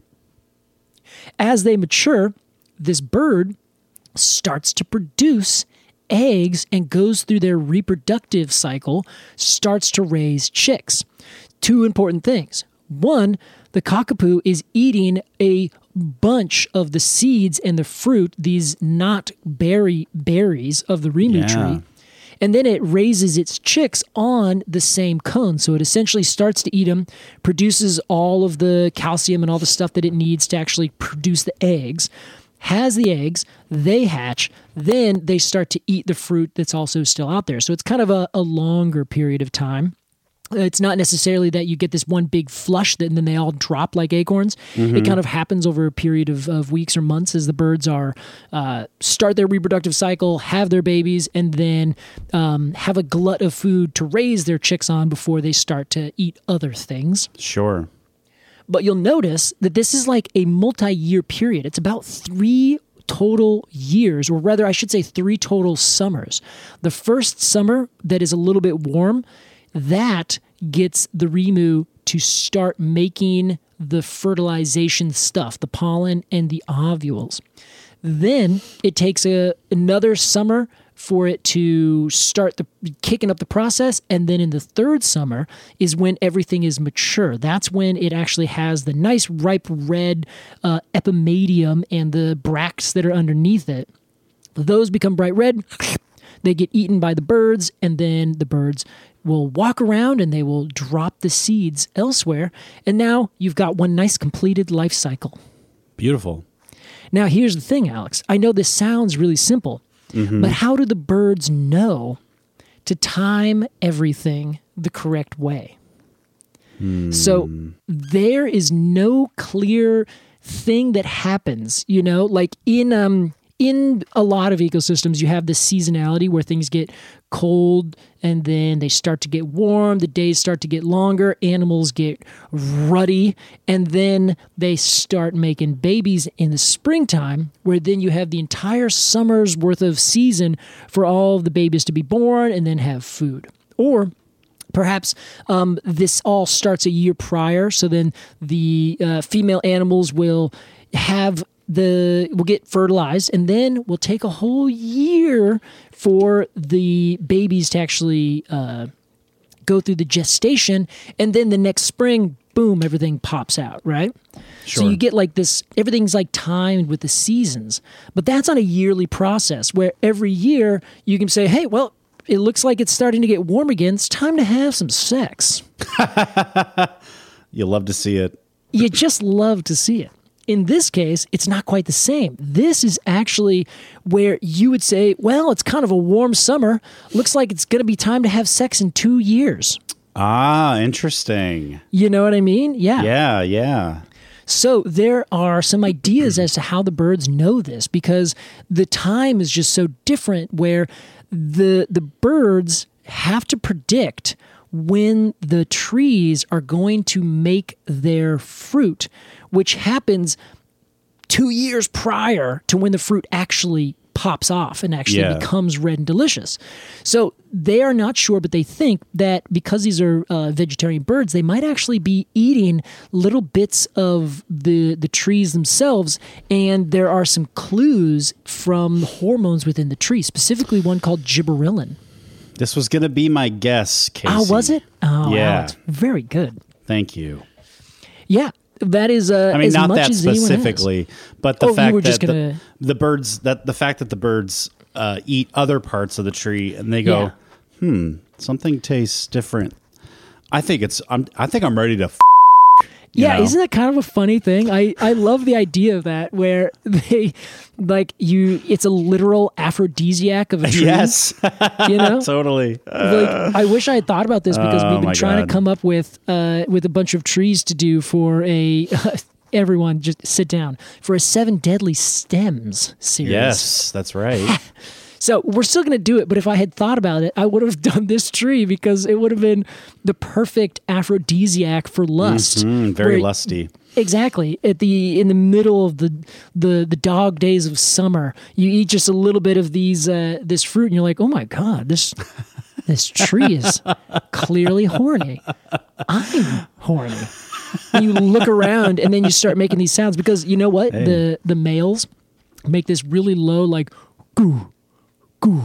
As they mature, this bird starts to produce eggs and goes through their reproductive cycle, starts to raise chicks. Two important things. One, the cockapoo is eating a bunch of the seeds and the fruit, these not berry berries of the rimu yeah. tree. And then it raises its chicks on the same cone. So it essentially starts to eat them, produces all of the calcium and all the stuff that it needs to actually produce the eggs, has the eggs, they hatch, then they start to eat the fruit that's also still out there. So it's kind of a, a longer period of time. It's not necessarily that you get this one big flush that, and then they all drop like acorns. Mm-hmm. It kind of happens over a period of, of weeks or months as the birds are uh, start their reproductive cycle, have their babies, and then um, have a glut of food to raise their chicks on before they start to eat other things. Sure. But you'll notice that this is like a multi-year period. It's about three total years, or rather I should say three total summers. The first summer that is a little bit warm, that gets the Remu to start making the fertilization stuff, the pollen and the ovules. Then it takes a, another summer for it to start the kicking up the process, and then in the third summer is when everything is mature. That's when it actually has the nice ripe red uh, epimedium and the bracts that are underneath it. Those become bright red. They get eaten by the birds, and then the birds will walk around and they will drop the seeds elsewhere. And now you've got one nice completed life cycle. Beautiful. Now, here's the thing, Alex. I know this sounds really simple, mm-hmm. but how do the birds know to time everything the correct way? Mm. So there is no clear thing that happens, you know, like in... um. In a lot of ecosystems, you have this seasonality where things get cold and then they start to get warm, the days start to get longer, animals get ruddy, and then they start making babies in the springtime, where then you have the entire summer's worth of season for all of the babies to be born and then have food. Or perhaps um, this all starts a year prior, so then the uh, female animals will have the will get fertilized, and then will take a whole year for the babies to actually uh, go through the gestation, and then the next spring, boom, everything pops out, right? Sure. So you get like this, everything's like timed with the seasons, but that's on a yearly process where every year you can say, hey, well, it looks like it's starting to get warm again. It's time to have some sex. You love to see it. You just love to see it. In this case, it's not quite the same. This is actually where you would say, well, it's kind of a warm summer. Looks like it's going to be time to have sex in two years. Ah, interesting. You know what I mean? Yeah. Yeah, yeah. So there are some ideas as to how the birds know this, because the time is just so different, where the the birds have to predict when the trees are going to make their fruit, which happens two years prior to when the fruit actually pops off and actually yeah. becomes red and delicious. So they are not sure, but they think that because these are uh, vegetarian birds, they might actually be eating little bits of the, the trees themselves, and there are some clues from hormones within the tree, specifically one called gibberellin. This was going to be my guess, Casey. Oh, was it? Oh, yeah. Alex, very good. Thank you. Yeah, that is uh, I mean, as not much that as specifically, but the oh, fact you were that just the, gonna... the birds that the fact that the birds uh, eat other parts of the tree, and they go, yeah. hmm, something tastes different. I think it's. I'm. I think I'm ready to. F- You yeah, know? Isn't that kind of a funny thing? I, I love the idea of that, where they, like, you, it's a literal aphrodisiac of a tree. Yes. You know? Totally. Like, I wish I had thought about this, because Oh, we've been my trying God. to come up with uh, with a bunch of trees to do for a, everyone just sit down, for a Seven Deadly Stems series. Yes, that's right. So we're still going to do it, but if I had thought about it, I would have done this tree, because it would have been the perfect aphrodisiac for lust. Mm, very where- lusty. Exactly. At the in the middle of the the the dog days of summer, you eat just a little bit of these uh, this fruit, and you're like, oh my God, this this tree is clearly horny. I'm horny. And you look around, and then you start making these sounds, because you know what? Hey. The the males make this really low, like goo. Goo.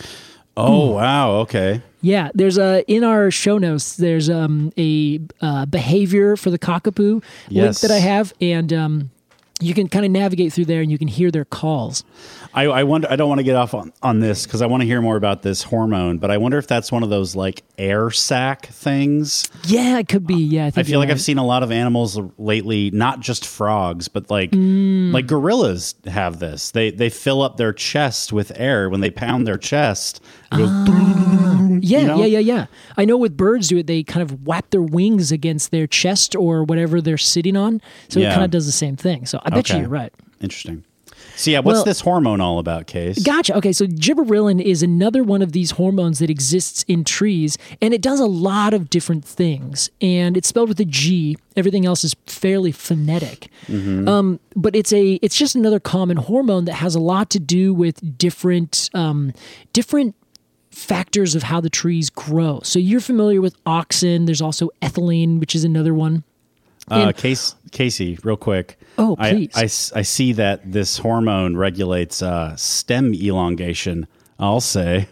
Oh, wow. Okay. Yeah, there's a in our show notes. There's um a uh, behavior for the cockapoo link Yes. that I have, and um, you can kind of navigate through there and you can hear their calls. I, I wonder. I don't want to get off on, on this because I want to hear more about this hormone. But I wonder if that's one of those like air sac things. Yeah, it could be. Yeah, I, I think feel you're like right. I've seen a lot of animals lately, not just frogs, but like like gorillas have this. They they fill up their chest with air when they pound their chest. It goes, Yeah, you know? yeah, yeah, yeah. I know with birds do it. They kind of whap their wings against their chest or whatever they're sitting on. So Yeah. it kind of does the same thing. So I bet Okay. you you're right. Interesting. So yeah, what's Well- this hormone all about, Case? Gotcha. Okay, so gibberellin is another one of these hormones that exists in trees, and it does a lot of different things. And it's spelled with a G. Everything else is fairly phonetic. Um, but it's a it's just another common hormone that has a lot to do with different um, different factors of how the trees grow. So you're familiar with auxin. There's also ethylene, which is another one. Uh, Case, Casey, real quick. Oh, I- please. I, s- I see that this hormone regulates uh, stem elongation. I'll say.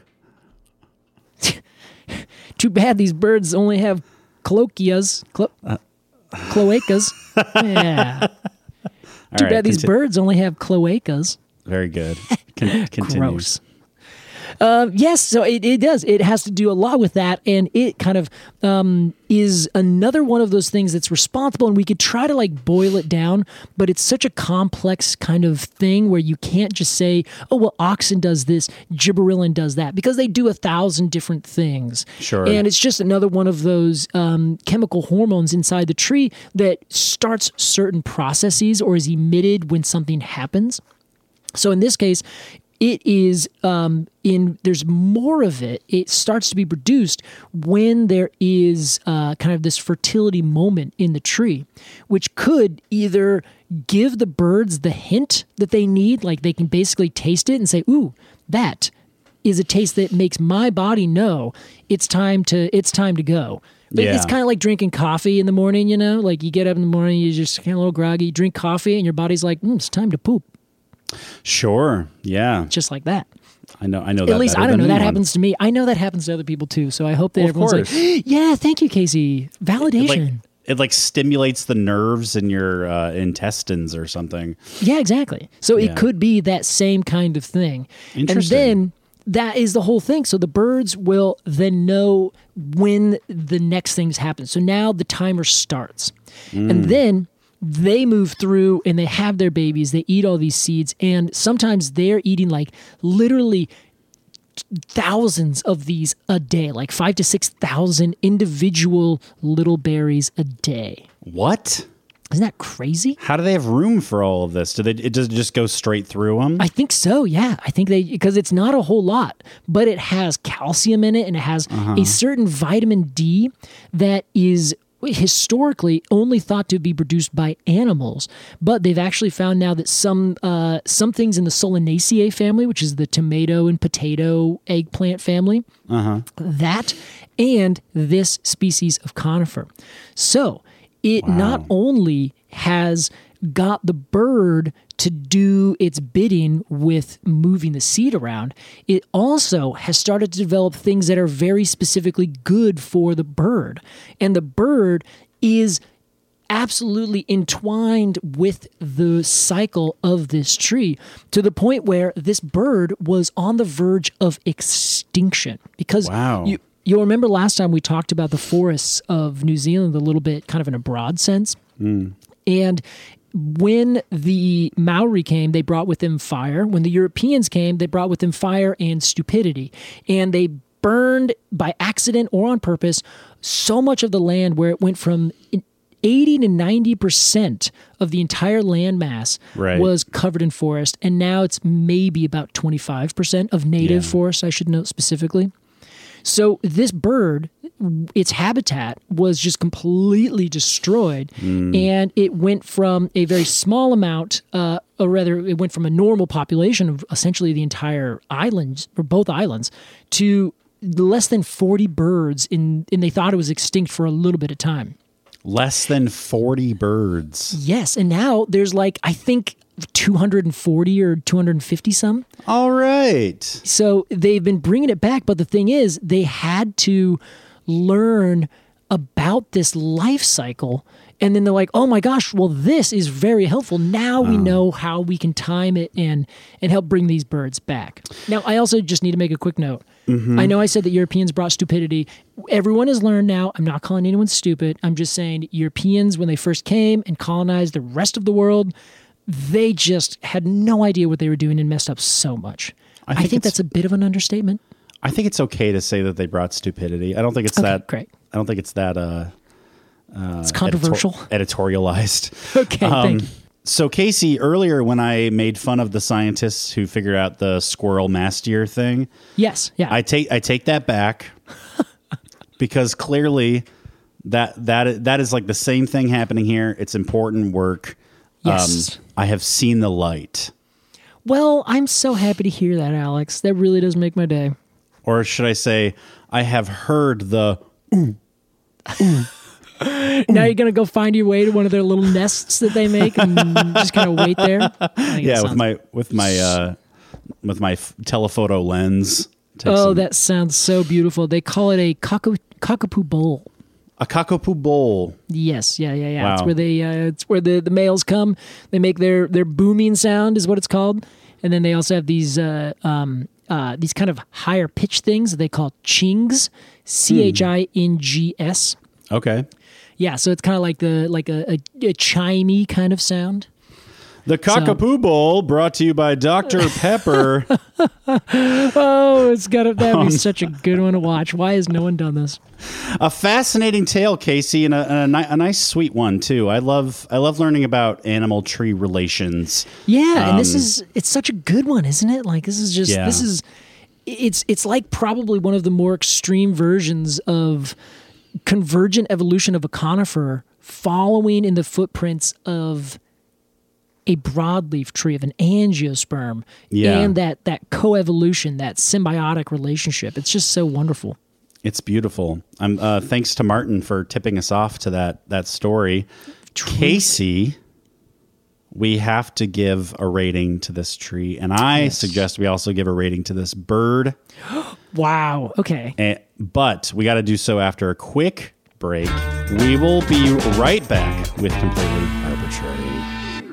Too bad these birds only have cloacias. Clo- cloacas. Yeah. All Too right, bad these conti- birds only have cloacas. Very good. Con- continue. Gross. Uh, yes, so it, it does. It has to do a lot with that, and it kind of um, is another one of those things that's responsible, and we could try to like boil it down, but it's such a complex kind of thing where you can't just say, oh, well, auxin does this, gibberellin does that, because they do a thousand different things. Sure. And it's just another one of those um, chemical hormones inside the tree that starts certain processes or is emitted when something happens. So in this case, it is um, in there's more of it. It starts to be produced when there is uh, kind of this fertility moment in the tree, which could either give the birds the hint that they need, like they can basically taste it and say, "Ooh, that is a taste that makes my body know it's time to it's time to go." But Yeah. it's kind of like drinking coffee in the morning, you know? Like you get up in the morning, you just kind of a little groggy, you drink coffee, and your body's like, mm, "It's time to poop." Sure. Yeah. Just like that. I know. I know that. At least better I don't than know. That anyone. happens to me. I know that happens to other people too. So I hope that Well, of everyone's course. like, "Yeah, thank you, Casey. Validation." Like, it like stimulates the nerves in your uh, intestines or something. Yeah, exactly. So Yeah. it could be that same kind of thing. And Interesting. then that is the whole thing. So the birds will then know when the next things happen. So now the timer starts. Mm. And then they move through and they have their babies. They eat all these seeds. And sometimes they're eating like literally thousands of these a day, like five to six thousand individual little berries a day. What? Isn't that crazy? How do they have room for all of this? Do they? It does it just go straight through them? I think so. Yeah, I think they because it's not a whole lot, but it has calcium in it and it has a certain vitamin D that is historically only thought to be produced by animals, but they've actually found now that some uh, some things in the Solanaceae family, which is the tomato and potato eggplant family, that and this species of conifer. So it not only has got the bird to do its bidding with moving the seed around, it also has started to develop things that are very specifically good for the bird. And the bird is absolutely entwined with the cycle of this tree to the point where this bird was on the verge of extinction. Because Wow. you, you'll remember last time we talked about the forests of New Zealand a little bit, kind of in a broad sense. And when the Maori came, they brought with them fire. When the Europeans came, they brought with them fire and stupidity. And they burned by accident or on purpose so much of the land where it went from eighty to ninety percent of the entire landmass Right. was covered in forest. And now it's maybe about twenty-five percent of native Yeah. forest, I should note specifically. So this bird, its habitat was just completely destroyed, and it went from a very small amount, uh, or rather, it went from a normal population of essentially the entire island, or both islands, to less than forty birds, in, and they thought it was extinct for a little bit of time. Less than forty birds. Yes, and now there's like, I think, two hundred forty or two hundred fifty some. All right. So they've been bringing it back, but the thing is, they had to learn about this life cycle. And then they're like, oh my gosh, well, this is very helpful. Now we know how we can time it and and help bring these birds back. Now, I also just need to make a quick note. Mm-hmm. I know I said that Europeans brought stupidity. Everyone has learned now. I'm not calling anyone stupid. I'm just saying Europeans, when they first came and colonized the rest of the world, they just had no idea what they were doing and messed up so much. I think, I think that's a bit of an understatement. I think it's okay to say that they brought stupidity. I don't think it's okay, that great. I don't think it's that uh Uh, it's controversial. Editor- editorialized. Okay, um, thank you. So, Casey, earlier when I made fun of the scientists who figured out the squirrel mass deer thing, yes, yeah, I take I take that back because clearly that that that is like the same thing happening here. It's important work. Yes, um, I have seen the light. Well, I'm so happy to hear that, Alex. That really does make my day. Or should I say, I have heard the. Ooh, ooh. Now you're gonna go find your way to one of their little nests that they make and just kind of wait there. Yeah, with my with my uh, with my f- telephoto lens. Oh, some, that sounds so beautiful. They call it a cockapoo, cockapoo bowl. A cockapoo bowl. Yes, yeah, yeah, yeah. Wow. It's where they uh, it's where the, the males come. They make their their booming sound is what it's called, and then they also have these uh, um, uh, these kind of higher pitch things that they call chings, C H I N G S. Okay. Yeah, so it's kind of like the like a, a, a chimey kind of sound. The Cockapoo so. Bowl brought to you by Doctor Pepper. Oh, it's got to that'd be such a good one to watch. Why has no one done this? A fascinating tale, Casey, and a, and a, a nice sweet one too. I love I love learning about animal tree relations. Yeah, um, and this is it's such a good one, isn't it? Like this is just yeah. this is it's it's like probably one of the more extreme versions of convergent evolution of a conifer following in the footprints of a broadleaf tree, of an angiosperm, yeah. and that that coevolution, that symbiotic relationship. It's just so wonderful. It's beautiful. I'm uh, thanks to Martin for tipping us off to that that story. True. Casey, we have to give a rating to this tree, and I yes. suggest we also give a rating to this bird. Wow. Okay. And, but we got to do so after a quick break. We will be right back with Completely Arbitrary.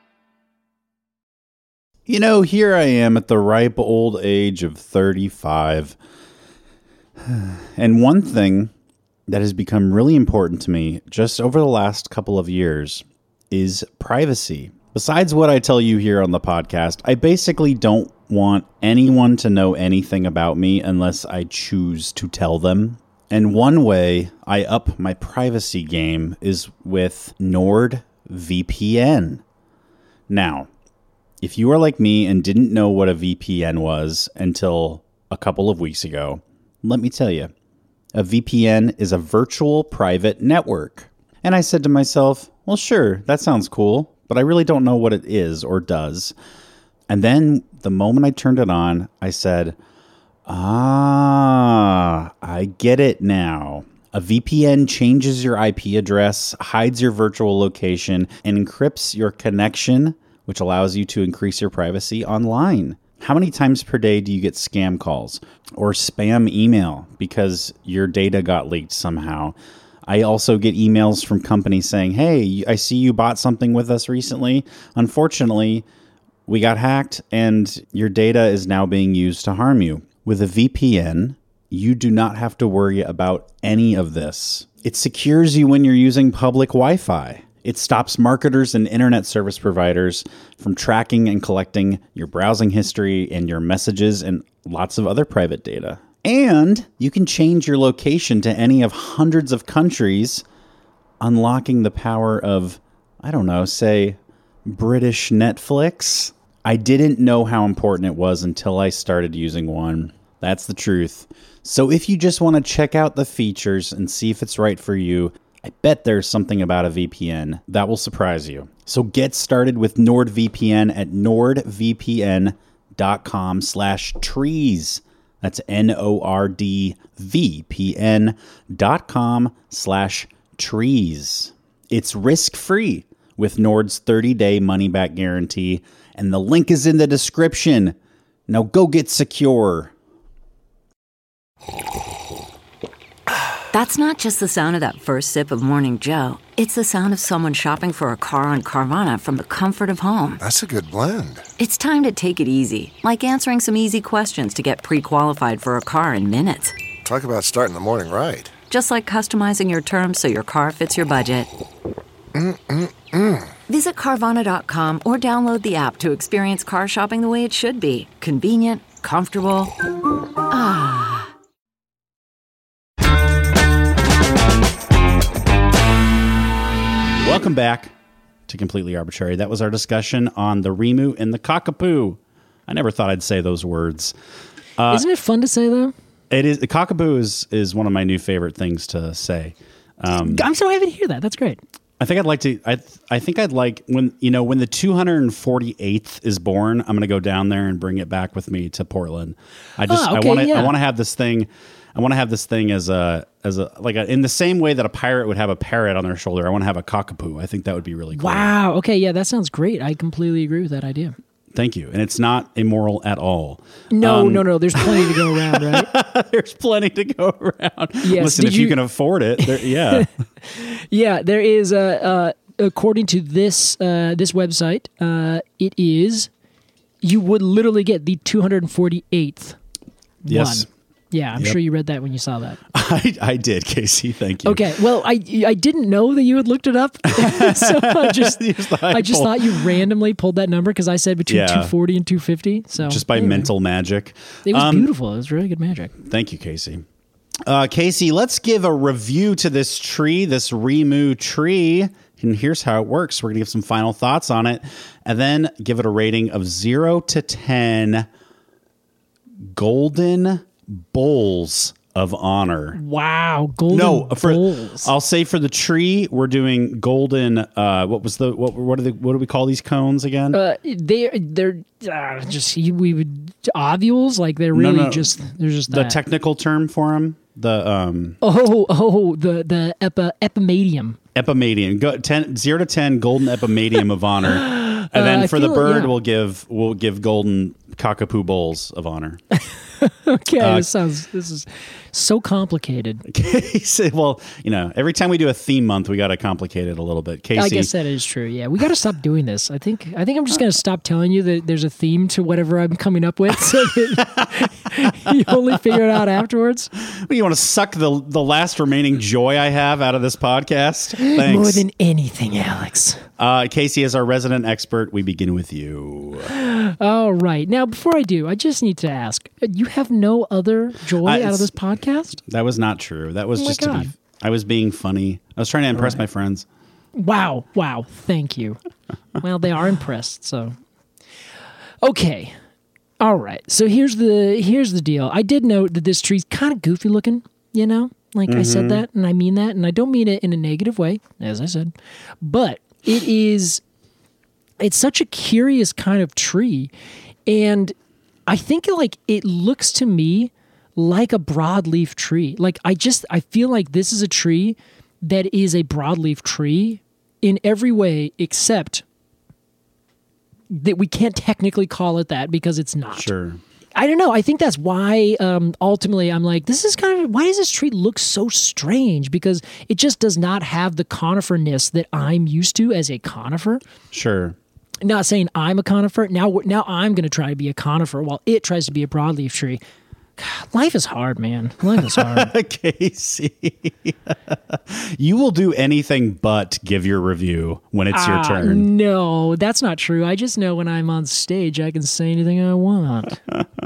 You know, here I am at the ripe old age of thirty-five. And one thing that has become really important to me just over the last couple of years is privacy. Besides what I tell you here on the podcast, I basically don't want anyone to know anything about me unless I choose to tell them. And one way I up my privacy game is with NordVPN. Now, if you are like me and didn't know what a V P N was until a couple of weeks ago, let me tell you, a V P N is a virtual private network. And I said to myself, well, sure, that sounds cool, but I really don't know what it is or does. And then the moment I turned it on, I said, ah, I get it now. A V P N changes your I P address, hides your virtual location, and encrypts your connection, which allows you to increase your privacy online. How many times per day do you get scam calls or spam email because your data got leaked somehow? I also get emails from companies saying, hey, I see you bought something with us recently. Unfortunately, we got hacked and your data is now being used to harm you. With a V P N, you do not have to worry about any of this. It secures you when you're using public Wi-Fi. It stops marketers and internet service providers from tracking and collecting your browsing history and your messages and lots of other private data. And you can change your location to any of hundreds of countries, unlocking the power of, I don't know, say, British Netflix. I didn't know how important it was until I started using one. That's the truth. So if you just want to check out the features and see if it's right for you, I bet there's something about a V P N that will surprise you. So get started with NordVPN at nordvpn.com slash trees. That's N-O-R-D-V-P-N dot com slash trees. It's risk-free with Nord's thirty-day money-back guarantee, and the link is in the description. Now go get secure. That's not just the sound of that first sip of Morning Joe. It's the sound of someone shopping for a car on Carvana from the comfort of home. That's a good blend. It's time to take it easy, like answering some easy questions to get pre-qualified for a car in minutes. Talk about starting the morning right. Just like customizing your terms so your car fits your budget. Mm-mm-mm. Visit Carvana dot com or download the app to experience car shopping the way it should be. Convenient, comfortable. Ah. Welcome back to Completely Arbitrary. That was our discussion on the Remu and the Cockapoo. I never thought I'd say those words. Uh, Isn't it fun to say, though? It is. The Cockapoo is, is one of my new favorite things to say. Um, I'm so happy to hear that. That's great. I think I'd like to. I I think I'd like when you know when the two hundred forty-eighth is born. I'm going to go down there and bring it back with me to Portland. I just oh, okay, I want to yeah. I want to have this thing. I want to have this thing as a as a like a, in the same way that a pirate would have a parrot on their shoulder. I want to have a cockapoo. I think that would be really cool. Wow. Okay. Yeah, that sounds great. I completely agree with that idea. Thank you. And it's not immoral at all. No, um, no, no. There's plenty to go around, right? There's plenty to go around. Yes. Listen, Did if you, you can afford it, there, yeah. Yeah, there is a. Uh, according to this uh, this website, uh, it is you would literally get the two hundred forty-eighth Yes. one. Yeah, I'm Yep. sure you read that when you saw that. I, I did, Casey. Thank you. Okay, well, I I didn't know that you had looked it up, so I just You just thought I just pulled- thought you randomly pulled that number because I said between Yeah. two forty and two fifty. So Just by anyway. mental magic. It was Um, beautiful. It was really good magic. Thank you, Casey. Uh, Casey, let's give a review to this tree, this Remu tree. And here's how it works. We're going to give some final thoughts on it and then give it a rating of zero to ten golden bowls of honor. Wow, golden No, for bowls. I'll say for the tree, we're doing golden. Uh, what was the what? What are the what do we call these cones again? Uh, they they're uh, just we would ovules like they're No, really no. just they're just the that. technical term for them, the um, oh oh the the epi, epimedium. epimedium. Go, ten, zero to ten, golden epimedium of honor, and then Uh, I for the feel- bird, yeah. we'll give we'll give golden cockapoo bowls of honor. Okay, Uh, this sounds this is so complicated. Casey, well, you know, every time we do a theme month, we got to complicate it a little bit. Casey, I guess that is true. Yeah, we got to stop doing this. I think I think I'm just going to stop telling you that there's a theme to whatever I'm coming up with, so that you only figure it out afterwards. you want to suck the the last remaining joy I have out of this podcast? Thanks. More than anything, Alex. Uh, Casey, as our resident expert, we begin with you. All right. Now, before I do, I just need to ask: you have no other joy I- out of it's- this podcast? That was not true. That was Oh my just to be. God. I was being funny. I was trying to impress my friends. Wow. Wow. Thank you. Well, they are impressed, so. Okay. All right. So here's the here's the deal. I did note that this tree's kind of goofy looking, you know? Like I said that and I mean that and I don't mean it in a negative way, as I said. But it is it's such a curious kind of tree, and I think like it looks to me like a broadleaf tree. Like I just I feel like this is a tree that is a broadleaf tree in every way except that we can't technically call it that because it's not. Sure. I don't know. I think that's why um, ultimately I'm like, this is kind of, why does this tree look so strange? Because it just does not have the coniferness that I'm used to as a conifer. Sure. Not saying I'm a conifer. Now, we're- now I'm going to try to be a conifer while it tries to be a broadleaf tree. God, life is hard, man. Life is hard. Casey, you will do anything but give your review when it's your Ah, turn. No, that's not true. I just know when I'm on stage, I can say anything I want.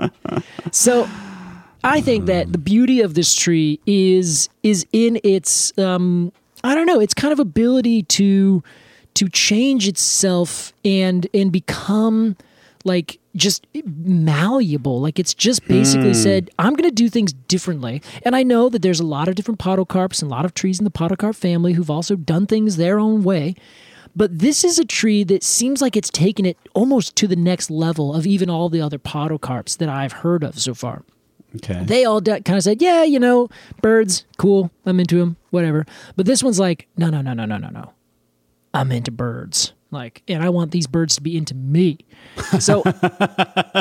So I think that the beauty of this tree is is in its um, I don't know, its kind of ability to to change itself and and become like just malleable. Like it's just basically said, I'm going to do things differently. And I know that there's a lot of different podocarps and a lot of trees in the podocarp family who've also done things their own way. But this is a tree that seems like it's taken it almost to the next level of even all the other podocarps that I've heard of so far. Okay. They all de- kind of said, yeah, you know, birds, cool, I'm into them, whatever. But this one's like, no, no, no, no, no, no, no. I'm into birds. Like, and I want these birds to be into me. So, I,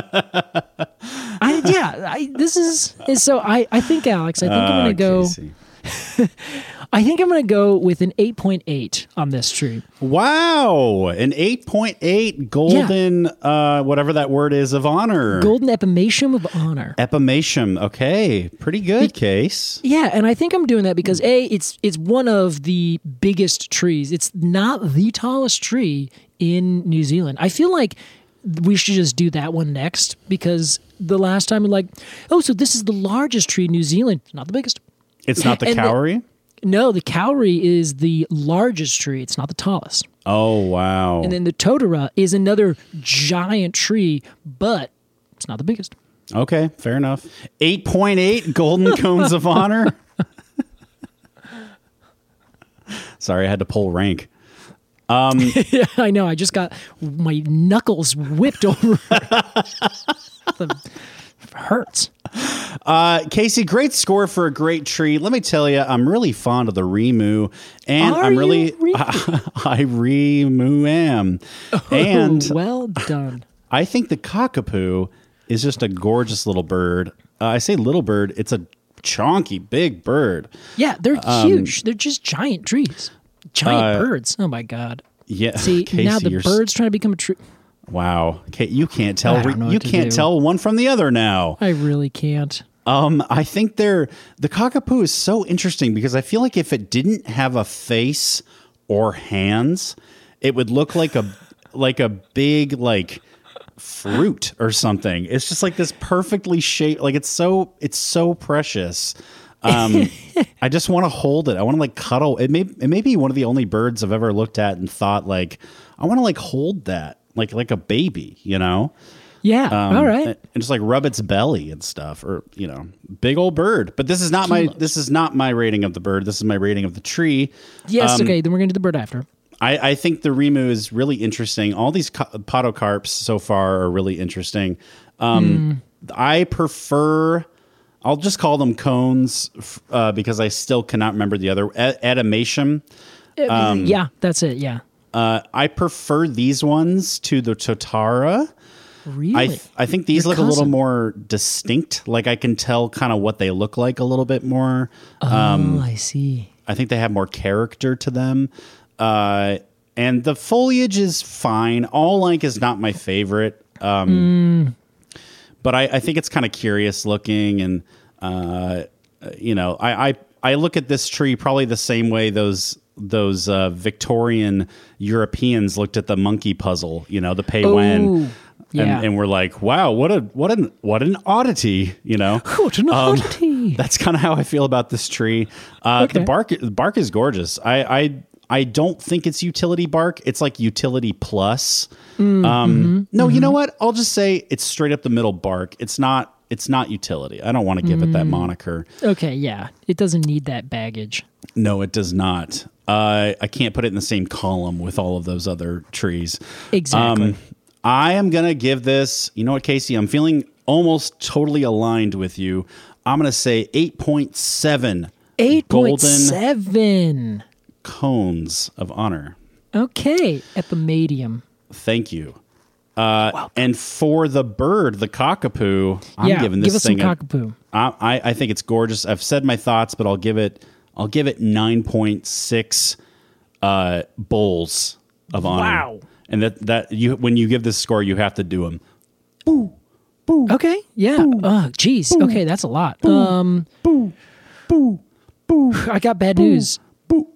yeah, I, this is, is so I, I think, Alex, I think I'm Ah, going to go, Casey. I think I'm going to go with an eight point eight on this tree. Wow, an eight point eight golden, uh, whatever that word is, of honor. Golden epimatium of honor. Epimatium. Okay, pretty good, Case. Yeah, and I think I'm doing that because A, it's it's one of the biggest trees. It's not the tallest tree in New Zealand. I feel like we should just do that one next because the last time we're like, oh, so this is the largest tree in New Zealand. Not the biggest. It's not the And the- Kauri? No, the Kauri is the largest tree. It's not the tallest. Oh, wow. And then the Totara is another giant tree, but it's not the biggest. Okay, fair enough. eight point eight golden cones of honor. Sorry, I had to pull rank. Um, Yeah, I know. I just got my knuckles whipped over. It hurts. Uh, Casey, great score for a great tree. Let me tell you, I'm really fond of the Remu, and Are I'm you really really? I, I Remu am, and Oh, well done. I think the cockapoo is just a gorgeous little bird. Uh, I say little bird; it's a chonky, big bird. Yeah, they're Um, huge. They're just giant trees. Giant uh, birds. Oh my god. Yeah, See, Casey, now the you're s- bird's trying to become a tree. Wow, okay, you can't tell. I don't know you what to can't do. tell one from the other now. I really can't. Um, I think they're the cockapoo is so interesting because I feel like if it didn't have a face or hands, it would look like a like a big like fruit or something. It's just like this perfectly shaped, like it's so it's so precious. Um, I just want to hold it. I want to like cuddle. It may it may be one of the only birds I've ever looked at and thought like I want to like hold that like like a baby, you know. Yeah. Um, all right. and just like rub its belly and stuff, or you know, big old bird. But this is not my this is not my rating of the bird. This is my rating of the tree. Yes. um, okay. Then we're gonna do the bird after. I, I think the Remu is really interesting. All these co- podocarps so far are really interesting. Um, Hmm. I prefer. I'll just call them cones f- uh, because I still cannot remember the other A- Adamantium. Um, yeah, that's it. Yeah. Uh, I prefer these ones to the Totara. Really? I th- I think these Your look a little cousin. more distinct. Like I can tell kind of what they look like a little bit more. oh, I see. I think they have more character to them. Uh, and the foliage is fine. All Lank is not my favorite. Um, But I, I think it's kind of curious looking. And, uh, you know, I, I, I look at this tree probably the same way those those uh, Victorian Europeans looked at the monkey puzzle, you know, the Pei Wen. Oh, yeah. And, and we're like, wow, what a what an what an oddity, you know. What an oddity. That's kind of how I feel about this tree. Uh, Okay. The bark, the bark is gorgeous. I, I, I don't think it's utility bark. It's like utility plus. Mm, um, mm-hmm, no, you know what? I'll just say it's straight up the middle bark. It's not. It's not utility. I don't want to give it that Mm. moniker. Okay. Yeah. It doesn't need that baggage. No, it does not. Uh, I can't put it in the same column with all of those other trees. Exactly. Um, I am gonna give this. You know what, Casey? I'm feeling almost totally aligned with you. I'm gonna say eight point seven. Eight point golden seven. cones of honor. Okay. Epimedium. Thank you. Uh, and for the bird, the cockapoo, I'm yeah. giving this give us thing. some a- cockapoo. I, I I think it's gorgeous. I've said my thoughts, but I'll give it. I'll give it nine point six uh, bowls of honor. Wow. And that that you when you give this score, you have to do them. Okay. Yeah. Oh, geez. Okay, that's a lot. Um. Boo. Boo. Boo. I got bad news. Boo.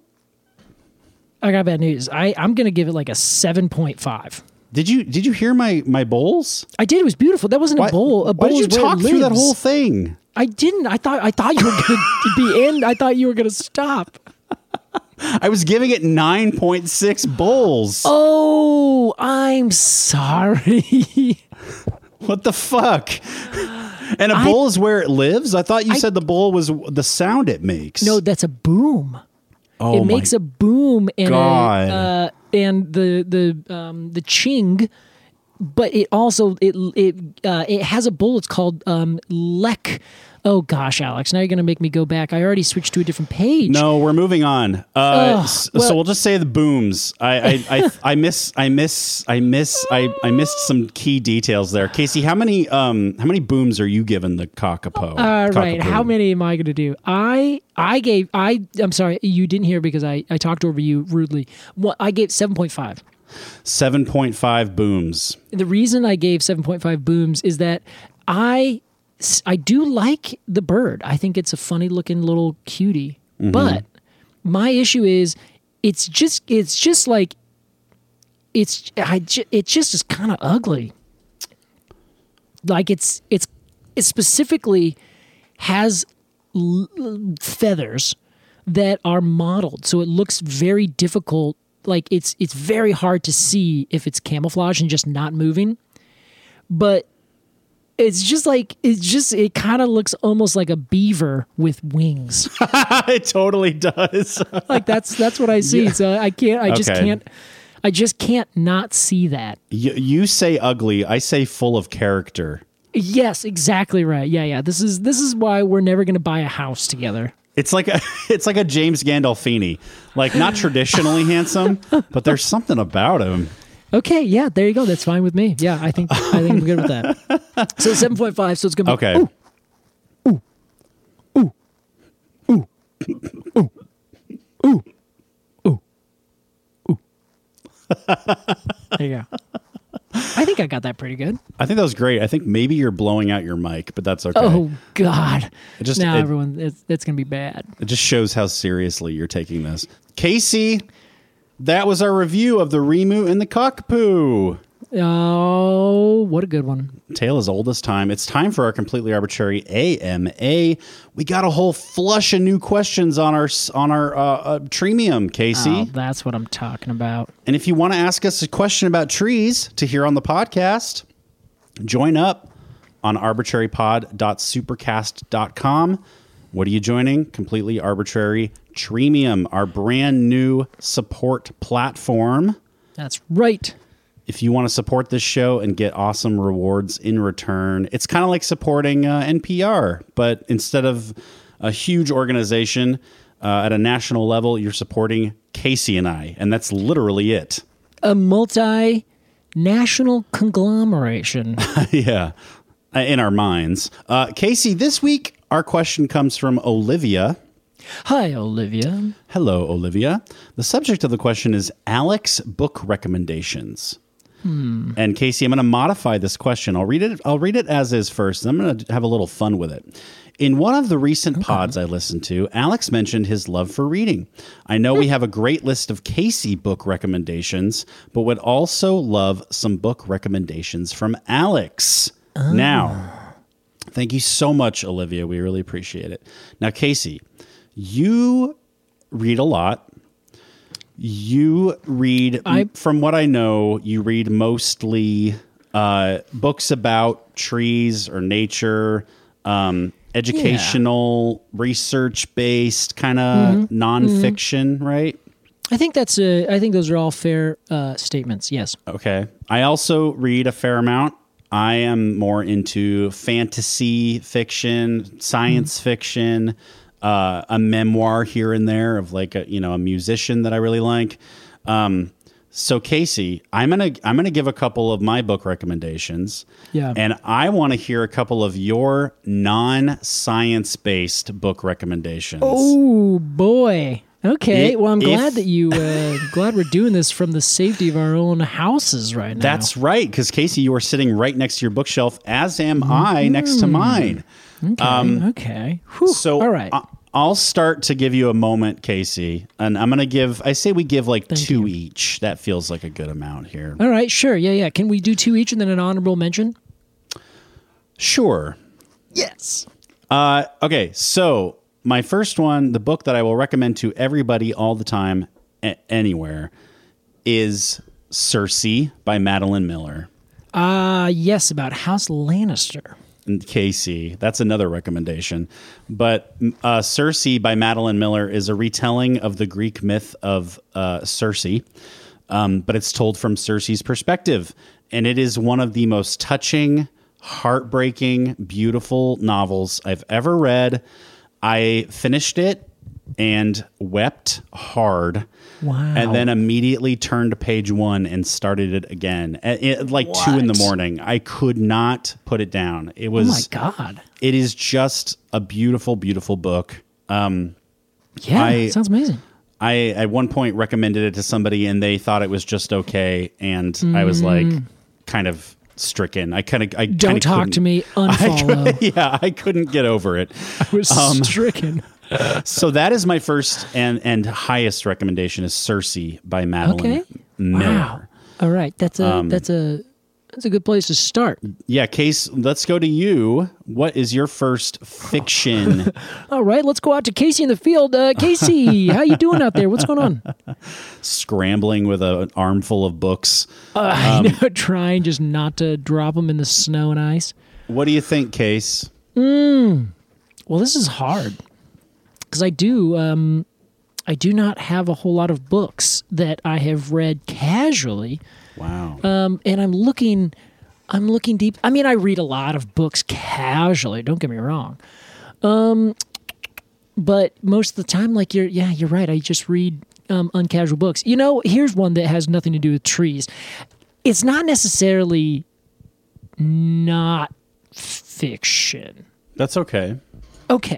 I got bad news. I I'm gonna give it like a seven point five. Did you did you hear my my bowls? I did. It was beautiful. That wasn't Why, a bowl. A why bowl did you is where talk it through that lives. whole thing? I didn't. I thought. I thought you were gonna be in. I thought you were gonna stop. I was giving it nine point six bowls. Oh, I'm sorry. What the fuck? And a I- bowl is where it lives? I thought you I- said the bowl was the sound it makes. No, that's a boom. oh it my makes a boom and God. a, uh, and the the um the ching but it also it it uh, it has a bull. It's called um, Lek. Oh gosh, Alex! Now you're gonna make me go back. I already switched to a different page. No, we're moving on. Uh, Oh, s- well- so we'll just say the booms. I I, I, I miss I miss I miss I, I missed some key details there. Casey, how many um how many booms are you giving the cockapoo? All right, Cockapoo? how many am I going to do? I I gave I I'm sorry you didn't hear because I I talked over you rudely. Well, I gave seven point five. Seven point five booms. The reason I gave seven point five booms is that I I do like the bird. I think it's a funny looking little cutie. Mm-hmm. But my issue is it's just it's just like it's I ju- it just is kind of ugly. Like it's it's it specifically has l- feathers that are mottled, so it looks very difficult. Like it's it's very hard to see if it's camouflage and just not moving. But it's just like it's just it kind of looks almost like a beaver with wings. It totally does. Like that's that's what I see. So I can't I just Okay. can't I just can't not see that. you, you say ugly. I say full of character. Yes, exactly right. Yeah, yeah. This is this is why we're never going to buy a house together. It's like a it's like a James Gandolfini, like not traditionally handsome, but there's something about him. Okay, yeah, there you go. That's fine with me. Yeah, I think I think I'm good with that. So seven point five. So it's gonna be Okay. Ooh, ooh, ooh, ooh, ooh, ooh, ooh, ooh. There you go. I think I got that pretty good. I think that was great. I think maybe you're blowing out your mic, but that's okay. Oh God! It just- now it- everyone, it's, it's gonna be bad. It just shows how seriously you're taking this. Casey, that was our review of the Remu and the Cockapoo. Oh, what a good one! Tale as old as time. It's time for our completely arbitrary A M A. We got a whole flush of new questions on our on our uh, uh, Treemium, Casey. Oh, that's what I'm talking about. And if you want to ask us a question about trees to hear on the podcast, join up on arbitrary pod dot supercast dot com. What are you joining? Completely Arbitrary Treemium, our brand new support platform. That's right. If you want to support this show and get awesome rewards in return, it's kind of like supporting uh, N P R, but instead of a huge organization uh, at a national level, you're supporting Casey and I, and that's literally it. A multi-national conglomeration. Yeah, uh, in our minds. Uh, Casey, this week, our question comes from Olivia. Hi, Olivia. Hello, Olivia. The subject of the question is Alex book recommendations. Hmm. And Casey, I'm going to modify this question. I'll read it. I'll read it as is first, and I'm going to have a little fun with it. In one of the recent pods I listened to, Alex mentioned his love for reading. I know we have a great list of Casey book recommendations, but would also love some book recommendations from Alex. Now, thank you so much, Olivia. We really appreciate it. Now, Casey, you read a lot. You read, I- from what I know, you read mostly uh, books about trees or nature, um, educational, research-based kind of Mm-hmm. nonfiction, right? I think that's a, I think those are all fair uh, statements. Yes. Okay. I also read a fair amount. I am more into fantasy fiction, science fiction, uh, a memoir here and there of like a, you know, a musician that I really like. Um, so Casey, I'm gonna I'm gonna give a couple of my book recommendations. Yeah. And I want to hear a couple of your non-science based book recommendations. Oh boy. Okay. If- well, I'm glad if- that you uh, glad we're doing this from the safety of our own houses right now. That's right, because Casey, you are sitting right next to your bookshelf, as am I next to mine. okay. okay. Whew. So all right. I- I'll start to give you a moment, Casey, and I'm going to give, I say we give like two each. That feels like a good amount here. all right. Sure. Yeah. Yeah. Can we do two each and then an honorable mention? Sure. Yes. Uh, okay, so my first one, the book that I will recommend to everybody all the time, a- anywhere, is Circe by Madeline Miller. Uh yes, about House Lannister. And Casey, that's another recommendation. But uh, Circe by Madeline Miller is a retelling of the Greek myth of uh, Circe, um, but it's told from Circe's perspective. and it is one of the most touching, heartbreaking, beautiful novels I've ever read. I finished it and wept hard. Wow. And then immediately turned to page one and started it again at, at like What? two in the morning. I could not put it down. It was, oh my God. It is just a beautiful, beautiful book. Um, Yeah, I- sounds amazing. I at one point recommended it to somebody and they thought it was just okay. And I was like kind of stricken. I kind of, I Don't kinda talk couldn't- to me. I Unfollow. could- yeah, I couldn't get over it. I was Um, stricken. So that is my first and, and highest recommendation is Circe by Madeline Okay. Miller. Wow. All right. That's a Um, that's a that's a good place to start. Yeah, Case, let's go to you. What is your first fiction? All right, let's go out to Casey in the field. Uh, Casey, how you doing out there? What's going on? Scrambling with a, an armful of books. Uh, Um, you know, trying just not to drop them in the snow and ice. What do you think, Case? Well, this is hard because I do um, I do not have a whole lot of books that I have read casually. Wow. Um, and I'm looking, I'm looking deep. I mean, I read a lot of books casually. Don't get me wrong. Um, but most of the time, like you're, yeah, you're right. I just read um, uncasual books. You know, here's one that has nothing to do with trees. It's not necessarily not fiction. That's okay. Okay.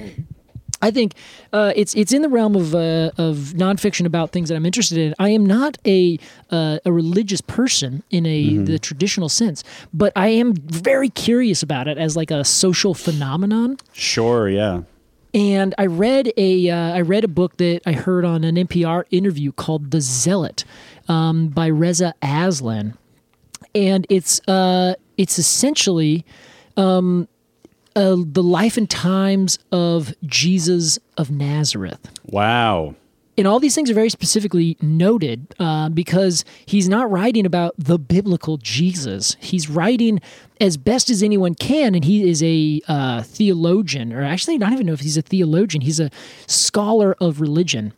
I think uh, it's it's in the realm of uh, of nonfiction about things that I'm interested in. I am not a uh, a religious person in a the traditional sense, but I am very curious about it as like a social phenomenon. Sure, yeah. And I read a uh, I read a book that I heard on an N P R interview called The Zealot um, by Reza Aslan, and it's uh, it's essentially. Um, Uh, the life and times of Jesus of Nazareth. Wow. And all these things are very specifically noted uh, because he's not writing about the biblical Jesus. He's writing as best as anyone can, and he is a uh, theologian, or actually, I don't even know if he's a theologian. He's a scholar of religion.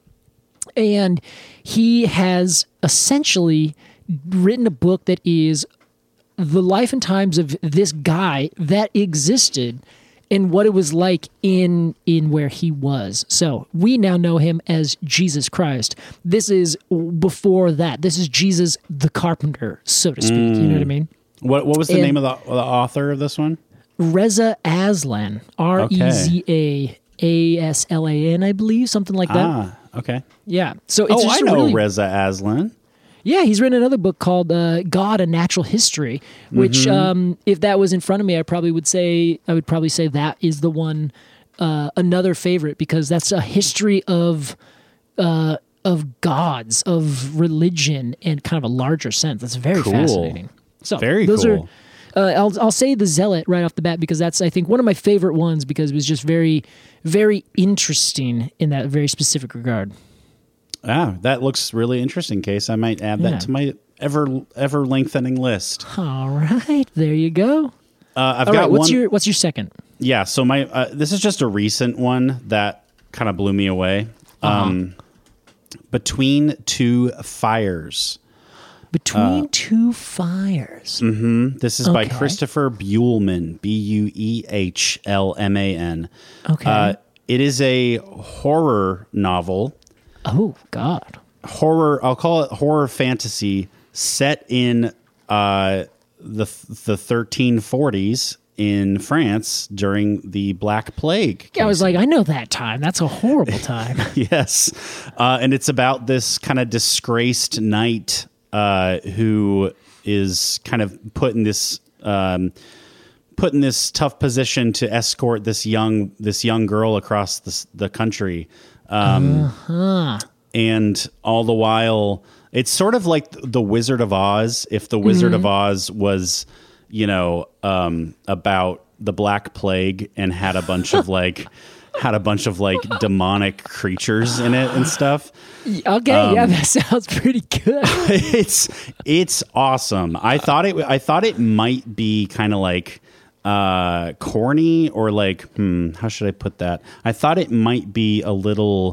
And he has essentially written a book that is the life and times of this guy that existed and what it was like in in where he was. So we now know him as Jesus Christ. This is before that. This is Jesus the carpenter, so to speak. You know what I mean? What what was the And- name of the, the author of this one? Reza Aslan, R E Z A A S L A N, I believe, something like that. Ah, okay. Yeah. So it's Oh, just I a know really, Reza Aslan. Yeah, he's written another book called uh, God: A Natural History, which, um, if that was in front of me, I probably would say I would probably say that is the one, uh, another favorite, because that's a history of uh, of gods, of religion, and kind of a larger sense. That's very Cool. fascinating. So Very those cool. are. Uh, I'll I'll say The Zealot right off the bat because that's I think one of my favorite ones because it was just very very interesting in that very specific regard. Ah, that looks really interesting, Case. I might add that Yeah. to my ever ever lengthening list. All right, there you go. Uh, I've All got right, what's one. your what's your second? Yeah, so my uh, this is just a recent one that kind of blew me away. Uh-huh. Um, Between Two Fires. Between Uh, Two Fires. This is by Okay. Christopher Buehlman, B U E H L M A N. Okay. Uh, it is a horror novel, Oh God. horror. I'll call it horror fantasy set in uh, the the thirteen forties in France during the Black Plague. I was like, I know that time. That's a horrible time. Yes. Uh, and it's about this kind of disgraced knight uh, who is kind of put in this um, put in this tough position to escort this young this young girl across the, the country. Um, uh-huh. And all the while, it's sort of like the Wizard of Oz. If the Wizard Mm-hmm. of Oz was, you know, um, about the Black Plague and had a bunch of like, had a bunch of like demonic creatures in it and stuff. Okay, Um, yeah, that sounds pretty good. it's it's awesome. I thought it. I thought it might be kind of like uh, corny or like, hmm, how should I put that? I thought it might be a little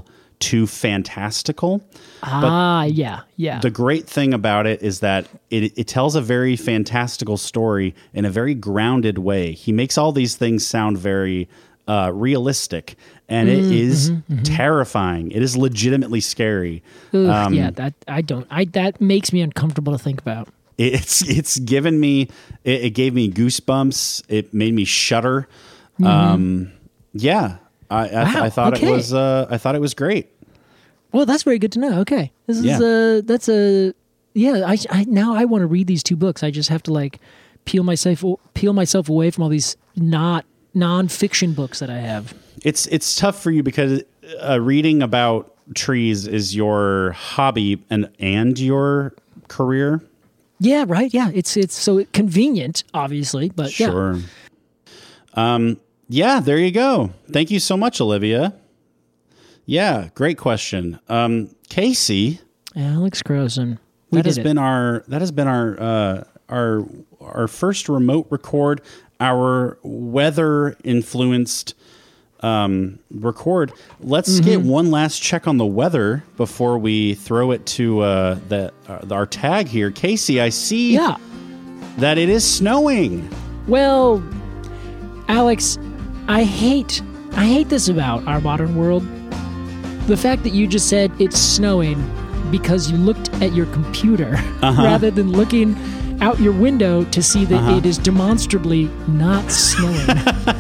too fantastical. Ah, yeah, yeah. The great thing about it is that it, it tells a very fantastical story in a very grounded way. He makes all these things sound very uh, realistic, and it Mm, is mhm, mhm. terrifying. It is legitimately scary. Ugh, Um, yeah, that I don't. I that makes me uncomfortable to think about. It's it's given me it, it gave me goosebumps. It made me shudder. Mhm. Um, yeah, I I, th- Wow, I thought okay. it was uh, I thought it was great. Well, that's very good to know. Okay, this is Yeah. a that's a yeah. I, I now I want to read these two books. I just have to like peel myself peel myself away from all these not nonfiction books that I have. It's it's tough for you because uh, reading about trees is your hobby and and your career. Yeah, right. Yeah, it's it's so convenient, obviously, but yeah. Sure. Um. Yeah. There you go. Thank you so much, Olivia. Yeah. Great question. Um. Casey. Alex Croson. We that did has it. been our that has been our uh, our our first remote record, our weather influenced um, record. Let's get Mm-hmm. one last check on the weather before we throw it to uh, the uh, our tag here. Casey, I see Yeah. that it is snowing. Well, Alex, I hate I hate this about our modern world. The fact that you just said it's snowing because you looked at your computer Uh-huh. rather than looking out your window to see that Uh-huh. it is demonstrably not snowing.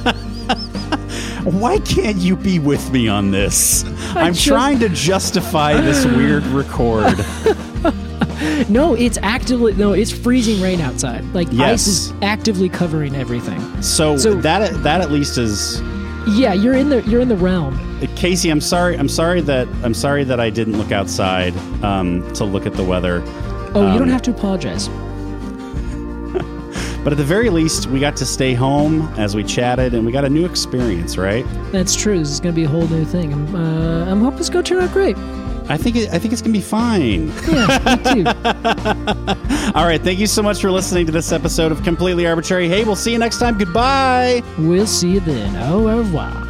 Why can't you be with me on this? I'm just- trying to justify this weird record. No, it's actively no, it's freezing rain outside. Like Yes. ice is actively covering everything. So, So- that that at least is Yeah, you're in the you're in the realm. Casey, I'm sorry. I'm sorry that I'm sorry that I didn't look outside um, to look at the weather. Oh, you Um, don't have to apologize. But at the very least, we got to stay home as we chatted, and we got a new experience, right? That's true. This is going to be a whole new thing. I'm uh, I'm hoping it's going to turn out great. I think it, I think it's gonna be fine. Yeah, me too. All right. Thank you so much for listening to this episode of Completely Arbitrary. Hey, we'll see you next time. Goodbye. We'll see you then. Au revoir.